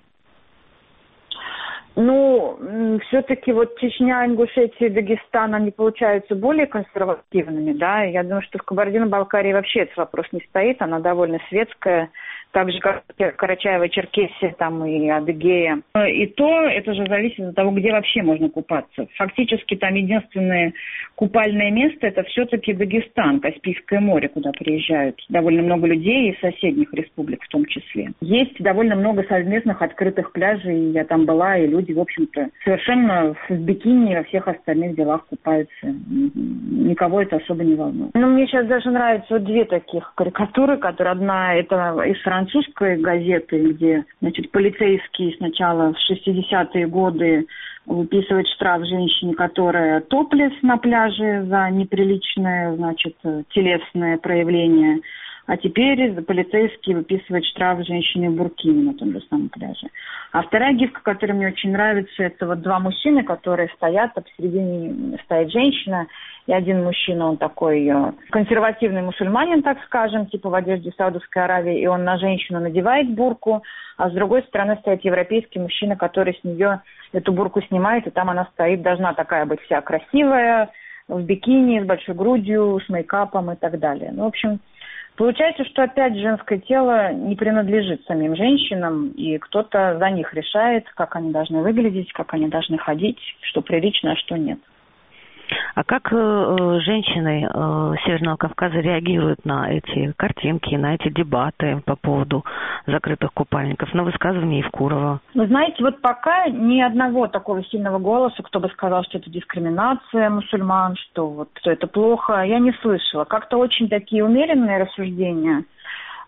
Ну, все-таки вот Чечня, Ингушетия, Дагестан, они получаются более консервативными, да. Я думаю, что в Кабардино-Балкарии вообще этот вопрос не стоит, она довольно светская, так же, как Карачаево-Черкесия там и Адыгея. И то это же зависит от того, где вообще можно купаться. Фактически там единственное купальное место это все-таки Дагестан, Каспийское море, куда приезжают довольно много людей из соседних республик в том числе. Есть довольно много совместных открытых пляжей, я там была, и люди, в общем-то, совершенно в бикини и во всех остальных делах купаются. Никого это особо не волнует. Но мне сейчас даже нравятся вот две таких карикатуры, которые одна это из Франции, французской газеты, где, значит, полицейские сначала в шестидесятые годы выписывают штраф женщине, которая топлес на пляже за неприличное, значит, телесное проявление. А теперь полицейские выписывают штраф женщине в буркине на том же самом пляже. А вторая гифка, которая мне очень нравится, это вот два мужчины, которые стоят, а посередине стоит женщина, и один мужчина, он такой консервативный мусульманин, так скажем, типа в одежде Саудовской Аравии, и он на женщину надевает бурку, а с другой стороны стоит европейский мужчина, который с нее эту бурку снимает, и там она стоит, должна такая быть вся красивая, в бикини, с большой грудью, с мейкапом и так далее. Ну, в общем, получается, что опять женское тело не принадлежит самим женщинам, и кто-то за них решает, как они должны выглядеть, как они должны ходить, что прилично, а что нет. А как э, женщины э, Северного Кавказа реагируют на эти картинки, на эти дебаты по поводу закрытых купальников, на высказывания Евкурова? Вы знаете, вот пока ни одного такого сильного голоса, кто бы сказал, что это дискриминация мусульман, что вот что это плохо, я не слышала. Как-то очень такие умеренные рассуждения.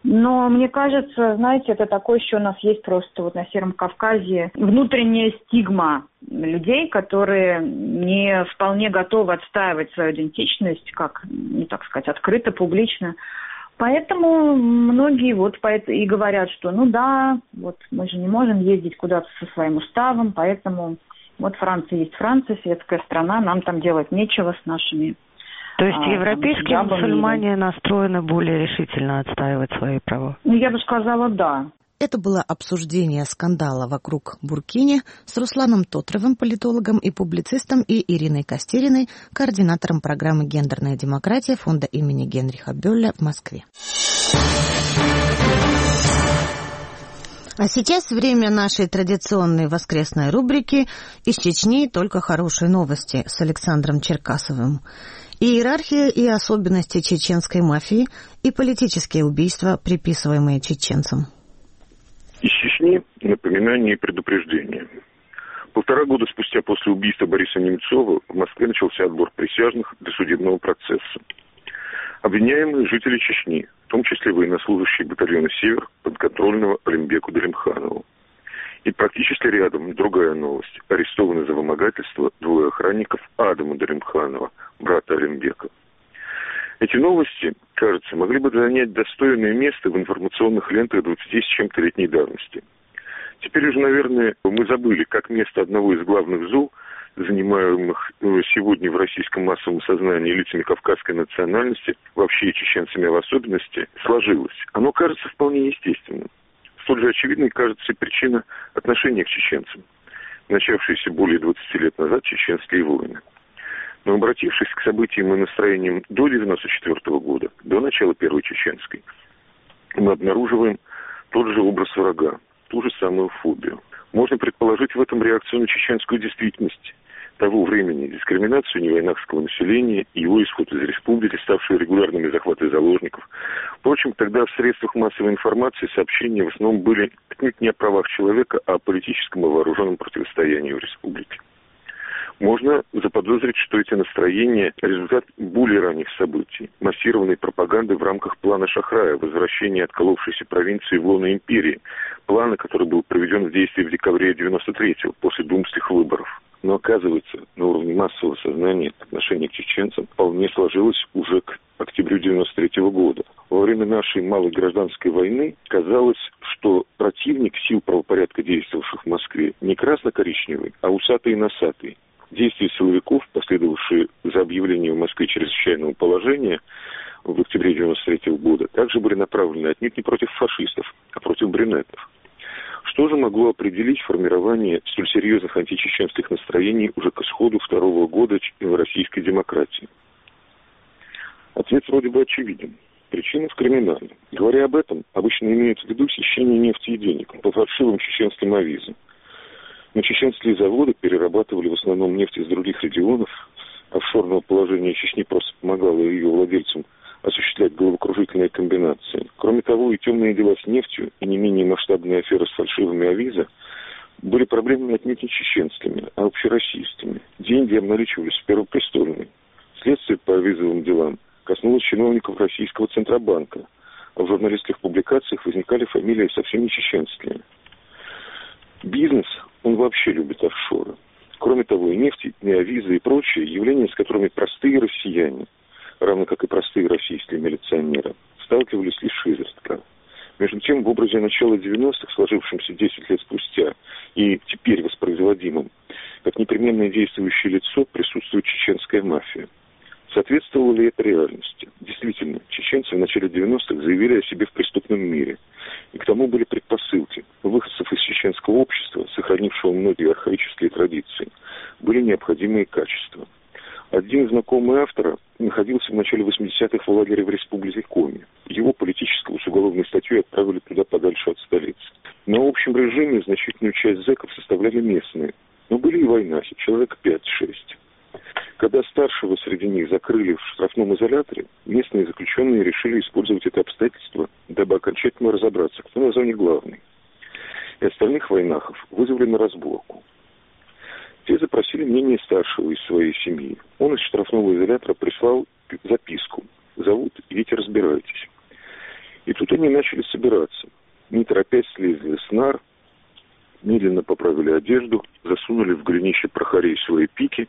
Но мне кажется, знаете, это такое еще у нас есть просто вот на Северном Кавказе внутренняя стигма людей, которые не вполне готовы отстаивать свою идентичность, как, ну, так сказать, открыто, публично. Поэтому многие вот и говорят, что ну да, вот мы же не можем ездить куда-то со своим уставом, поэтому вот Франция есть Франция, светская страна, нам там делать нечего с нашими... То есть а, европейские там, мусульмане настроены более решительно отстаивать свои права? Ну, я бы сказала, да. Это было обсуждение скандала вокруг Буркини с Русланом Тотровым, политологом и публицистом, и Ириной Костериной, координатором программы «Гендерная демократия» фонда имени Генриха Бёлля в Москве. А сейчас время нашей традиционной воскресной рубрики «Из Чечни только хорошие новости» с Александром Черкасовым. Иерархия и особенности чеченской мафии и политические убийства, приписываемые чеченцам. Из Чечни напоминание и предупреждение. Полтора года спустя после убийства Бориса Немцова в Москве начался отбор присяжных для судебного процесса. Обвиняемые жители Чечни, в том числе военнослужащие батальона «Север» подконтрольного Алимбеку Далимханову. И практически рядом другая новость. Арестованы за вымогательство двое охранников Адама Далимханова, брата Алимбека. Эти новости, кажется, могли бы занять достойное место в информационных лентах двадцати с чем-то летней давности. Теперь уже, наверное, мы забыли, как место одного из главных зол, занимаемых сегодня в российском массовом сознании лицами кавказской национальности, вообще и чеченцами в особенности, сложилось. Оно кажется вполне естественным. Столь же очевидной кажется и причина отношения к чеченцам, начавшиеся более двадцати лет назад чеченские войны. Но обратившись к событиям и настроениям до девяносто четвёртого года, до начала Первой Чеченской, мы обнаруживаем тот же образ врага, ту же самую фобию. Можно предположить в этом реакцию на чеченскую действительность того времени, дискриминацию невойнахского населения, его исход из республики, ставшие регулярными захваты заложников. Впрочем, тогда в средствах массовой информации сообщения в основном были не о правах человека, а о политическом и вооруженном противостоянии в республике. Можно заподозрить, что эти настроения – результат более ранних событий, массированной пропаганды в рамках плана Шахрая, возвращения отколовшейся провинции в лоно империи, плана, который был проведен в действие в декабре девяносто третьего, после думских выборов. Но оказывается, на уровне массового сознания отношение к чеченцам вполне сложилось уже к октябрю девяносто третьего года. Во время нашей малой гражданской войны казалось, что противник сил правопорядка, действовавших в Москве, не красно-коричневый, а усатый и носатый. Действия силовиков, последовавшие за объявлением в Москве чрезвычайного положения в октябре девяносто третьего года, также были направлены отнюдь не против фашистов, а против брюнетов. Что же могло определить формирование столь серьезных античеченских настроений уже к исходу второго года в российской демократии? Ответ вроде бы очевиден. Причина в криминале. Говоря об этом, обычно имеют в виду хищение нефти и денег по фальшивым чеченским авизам. Но чеченские заводы перерабатывали в основном нефть из других регионов. Офшорное положение Чечни просто помогало ее владельцам осуществлять головокружительные комбинации. Кроме того, и темные дела с нефтью, и не менее масштабные аферы с фальшивыми авиза были проблемами отнюдь не чеченскими, а общероссийскими. Деньги обналичивались в Первопрестольной. Следствие по авизовым делам коснулось чиновников Российского Центробанка, а в журналистских публикациях возникали фамилии совсем не чеченские. Бизнес, он вообще любит офшоры. Кроме того, и нефть, и авизы и прочие явления, с которыми простые россияне, равно как и простые российские милиционеры, сталкивались лишь изредка. Между тем, в образе начала девяностых, сложившемся десять лет спустя, и теперь воспроизводимым, как непременное действующее лицо, присутствует чеченская мафия. Соответствовало ли это реальности? Действительно, чеченцы в начале девяностых заявили о себе в преступном мире. И к тому были предпосылки. У выходцев из чеченского общества, сохранившего многие архаические традиции, были необходимые качества. Один знакомый автора находился в начале восьмидесятых в лагере в республике Коми. Его политического с уголовной статьей отправили туда подальше от столицы. На общем режиме значительную часть зэков составляли местные. Но были и войнаси, человек пять-шесть. Когда старшего среди них закрыли в штрафном изоляторе, местные заключенные решили использовать это обстоятельство, дабы окончательно разобраться, кто на зоне главный. И остальных войнахов вызвали на разборку. Те запросили мнение старшего из своей семьи. Он из штрафного изолятора прислал записку. Зовут «Идите разбирайтесь». И тут они начали собираться. Не торопясь слезли с нар, медленно поправили одежду, засунули в голенище прохорей свои пики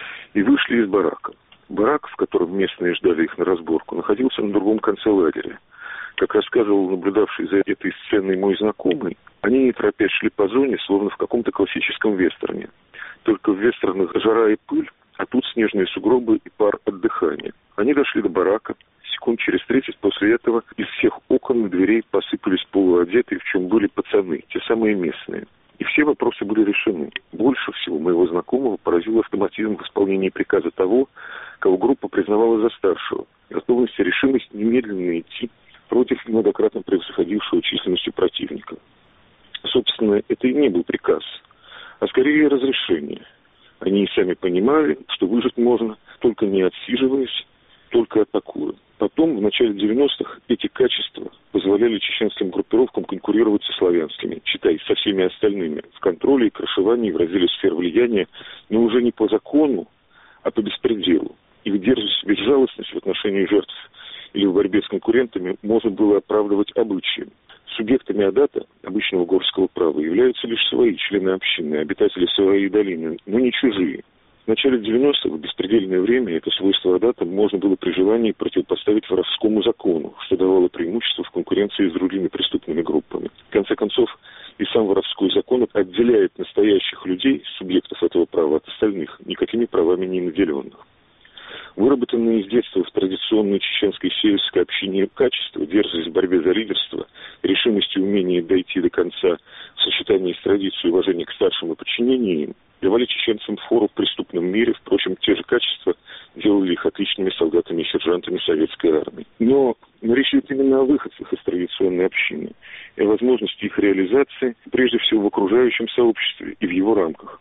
и вышли из барака. Барак, в котором местные ждали их на разборку, находился на другом конце лагеря. Как рассказывал наблюдавший за этой сценой мой знакомый, они не торопясь шли по зоне, словно в каком-то классическом вестерне. Только в вестернах жара и пыль, а тут снежные сугробы и пар от дыхания. Они дошли до барака. Секунд через тридцать после этого из всех окон и дверей посыпались полуодетые, в чем были пацаны, те самые местные. И все вопросы были решены. Больше всего моего знакомого поразил автоматизм в исполнении приказа того, кого группа признавала за старшего. Готовность и решимость немедленно идти против многократно превосходившего численностью противника. Собственно, это и не был приказ, а скорее разрешение. Они и сами понимали, что выжить можно, только не отсиживаясь, только атакуя. Потом, в начале девяностых, эти качества позволяли чеченским группировкам конкурировать со славянскими, читай, со всеми остальными, в контроле и крышевании в разделе сфер влияния, но уже не по закону, а по беспределу. Их дерзость, безжалостность в отношении жертв или в борьбе с конкурентами можно было оправдывать обычаем. Субъектами адата, обычного горского права, являются лишь свои члены общины, обитатели своей долины, но не чужие. В начале девяностых, в беспредельное время, это свойство адата можно было при желании противопоставить воровскому закону, что давало преимущество в конкуренции с другими преступными группами. В конце концов, и сам воровской закон отделяет настоящих людей, субъектов этого права, от остальных, никакими правами не наделенных. Выработанные с детства в традиционной чеченской сельской общине качества, дерзость в борьбе за лидерство, решимость и умение дойти до конца в сочетании с традицией уважения к старшим и подчинения им, давали чеченцам фору в преступном мире. Впрочем, те же качества делали их отличными солдатами и сержантами советской армии. Но речь идет именно о выходцах из традиционной общины и о возможности их реализации, прежде всего в окружающем сообществе и в его рамках.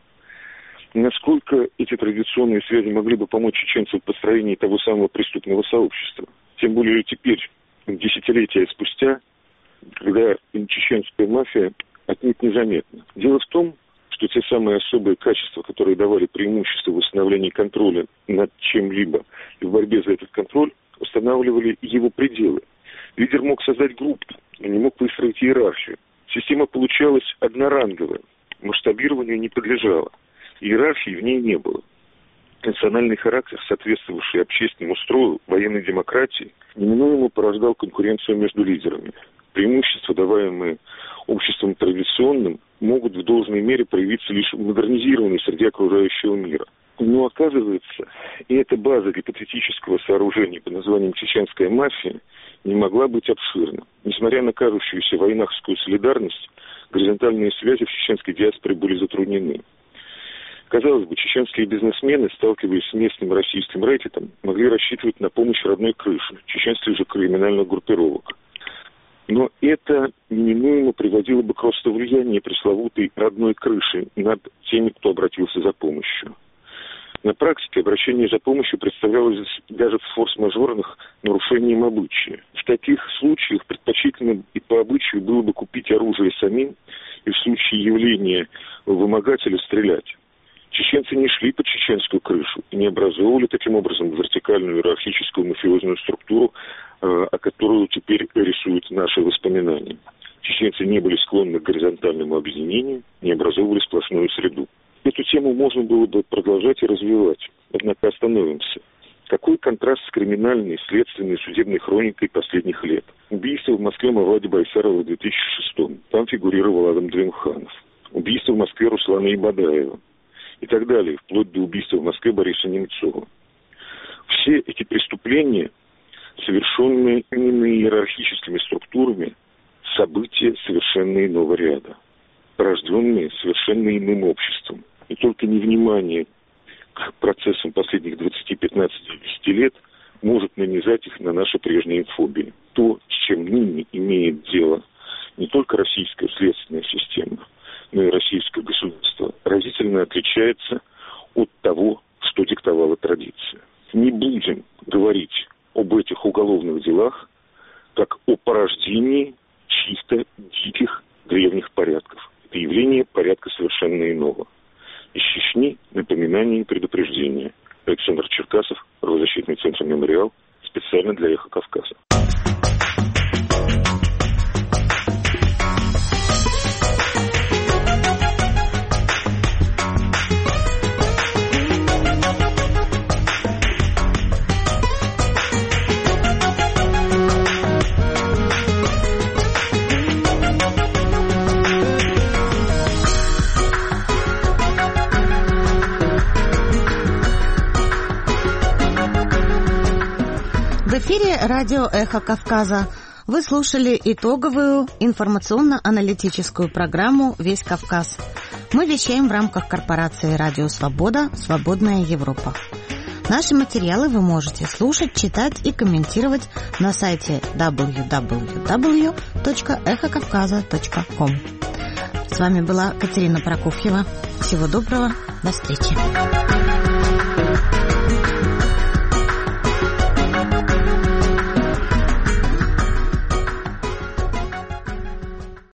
Насколько эти традиционные связи могли бы помочь чеченцам в построении того самого преступного сообщества? Тем более теперь, десятилетия спустя, когда чеченская мафия отнюдь незаметна. Дело в том, что те самые особые качества, которые давали преимущество в установлении контроля над чем-либо и в борьбе за этот контроль, устанавливали его пределы. Лидер мог создать группу, но не мог выстроить иерархию. Система получалась одноранговая, масштабированию не подлежала. Иерархии в ней не было. Национальный характер, соответствовавший общественному строю военной демократии, неминуемо порождал конкуренцию между лидерами. Преимущества, даваемые обществом традиционным, могут в должной мере проявиться лишь в модернизированной среде окружающего мира. Но оказывается, и эта база гипотетического сооружения под названием чеченская мафия не могла быть обширна. Несмотря на кажущуюся войнахскую солидарность, горизонтальные связи в чеченской диаспоре были затруднены. Казалось бы, чеченские бизнесмены, сталкиваясь с местным российским рэкетом, могли рассчитывать на помощь родной крыши, чеченских же криминальных группировок. Но это неминуемо приводило бы к росту влияния пресловутой родной крыши над теми, кто обратился за помощью. На практике обращение за помощью представлялось даже в форс-мажорных нарушением обычая. В таких случаях предпочтительно и по обычаю было бы купить оружие самим и в случае явления вымогателя стрелять. Чеченцы не шли под чеченскую крышу и не образовывали таким образом вертикальную иерархическую мафиозную структуру, о которую теперь рисуют наши воспоминания. Чеченцы не были склонны к горизонтальному объединению, не образовывали сплошную среду. Эту тему можно было бы продолжать и развивать, однако остановимся. Какой контраст с криминальной, следственной, судебной хроникой последних лет? Убийство в Москве Мавлади Байсарова в две тысячи шестом. Там фигурировал Адам Длимханов. Убийство в Москве Руслана Ибадаева. И так далее, вплоть до убийства в Москве Бориса Немцова. Все эти преступления, совершенные именно иерархическими структурами, события совершенно иного ряда, порожденные совершенно иным обществом. И только невнимание к процессам последних двадцати-пятнадцати лет может нанизать их на наши прежние фобии. То, с чем ныне имеет дело не только российская следственная система, но и российское государство, разительно отличается от того, что диктовала традиция. Не будем говорить об этих уголовных делах как о порождении чисто диких древних порядков. Это явление порядка совершенно иного. Из Чечни напоминание и предупреждение. Александр Черкасов, правозащитный центр «Мемориал», специально для «Эхо Кавказа». эфире радио «Эхо Кавказа». Вы слушали итоговую информационно-аналитическую программу «Весь Кавказ». Мы вещаем в рамках корпорации «Радио Свобода. Свободная Европа». Наши материалы вы можете слушать, читать и комментировать на сайте дабл ю дабл ю дабл ю точка эхо кавказа точка ком. С вами была Катерина Прокофьева. Всего доброго. До встречи.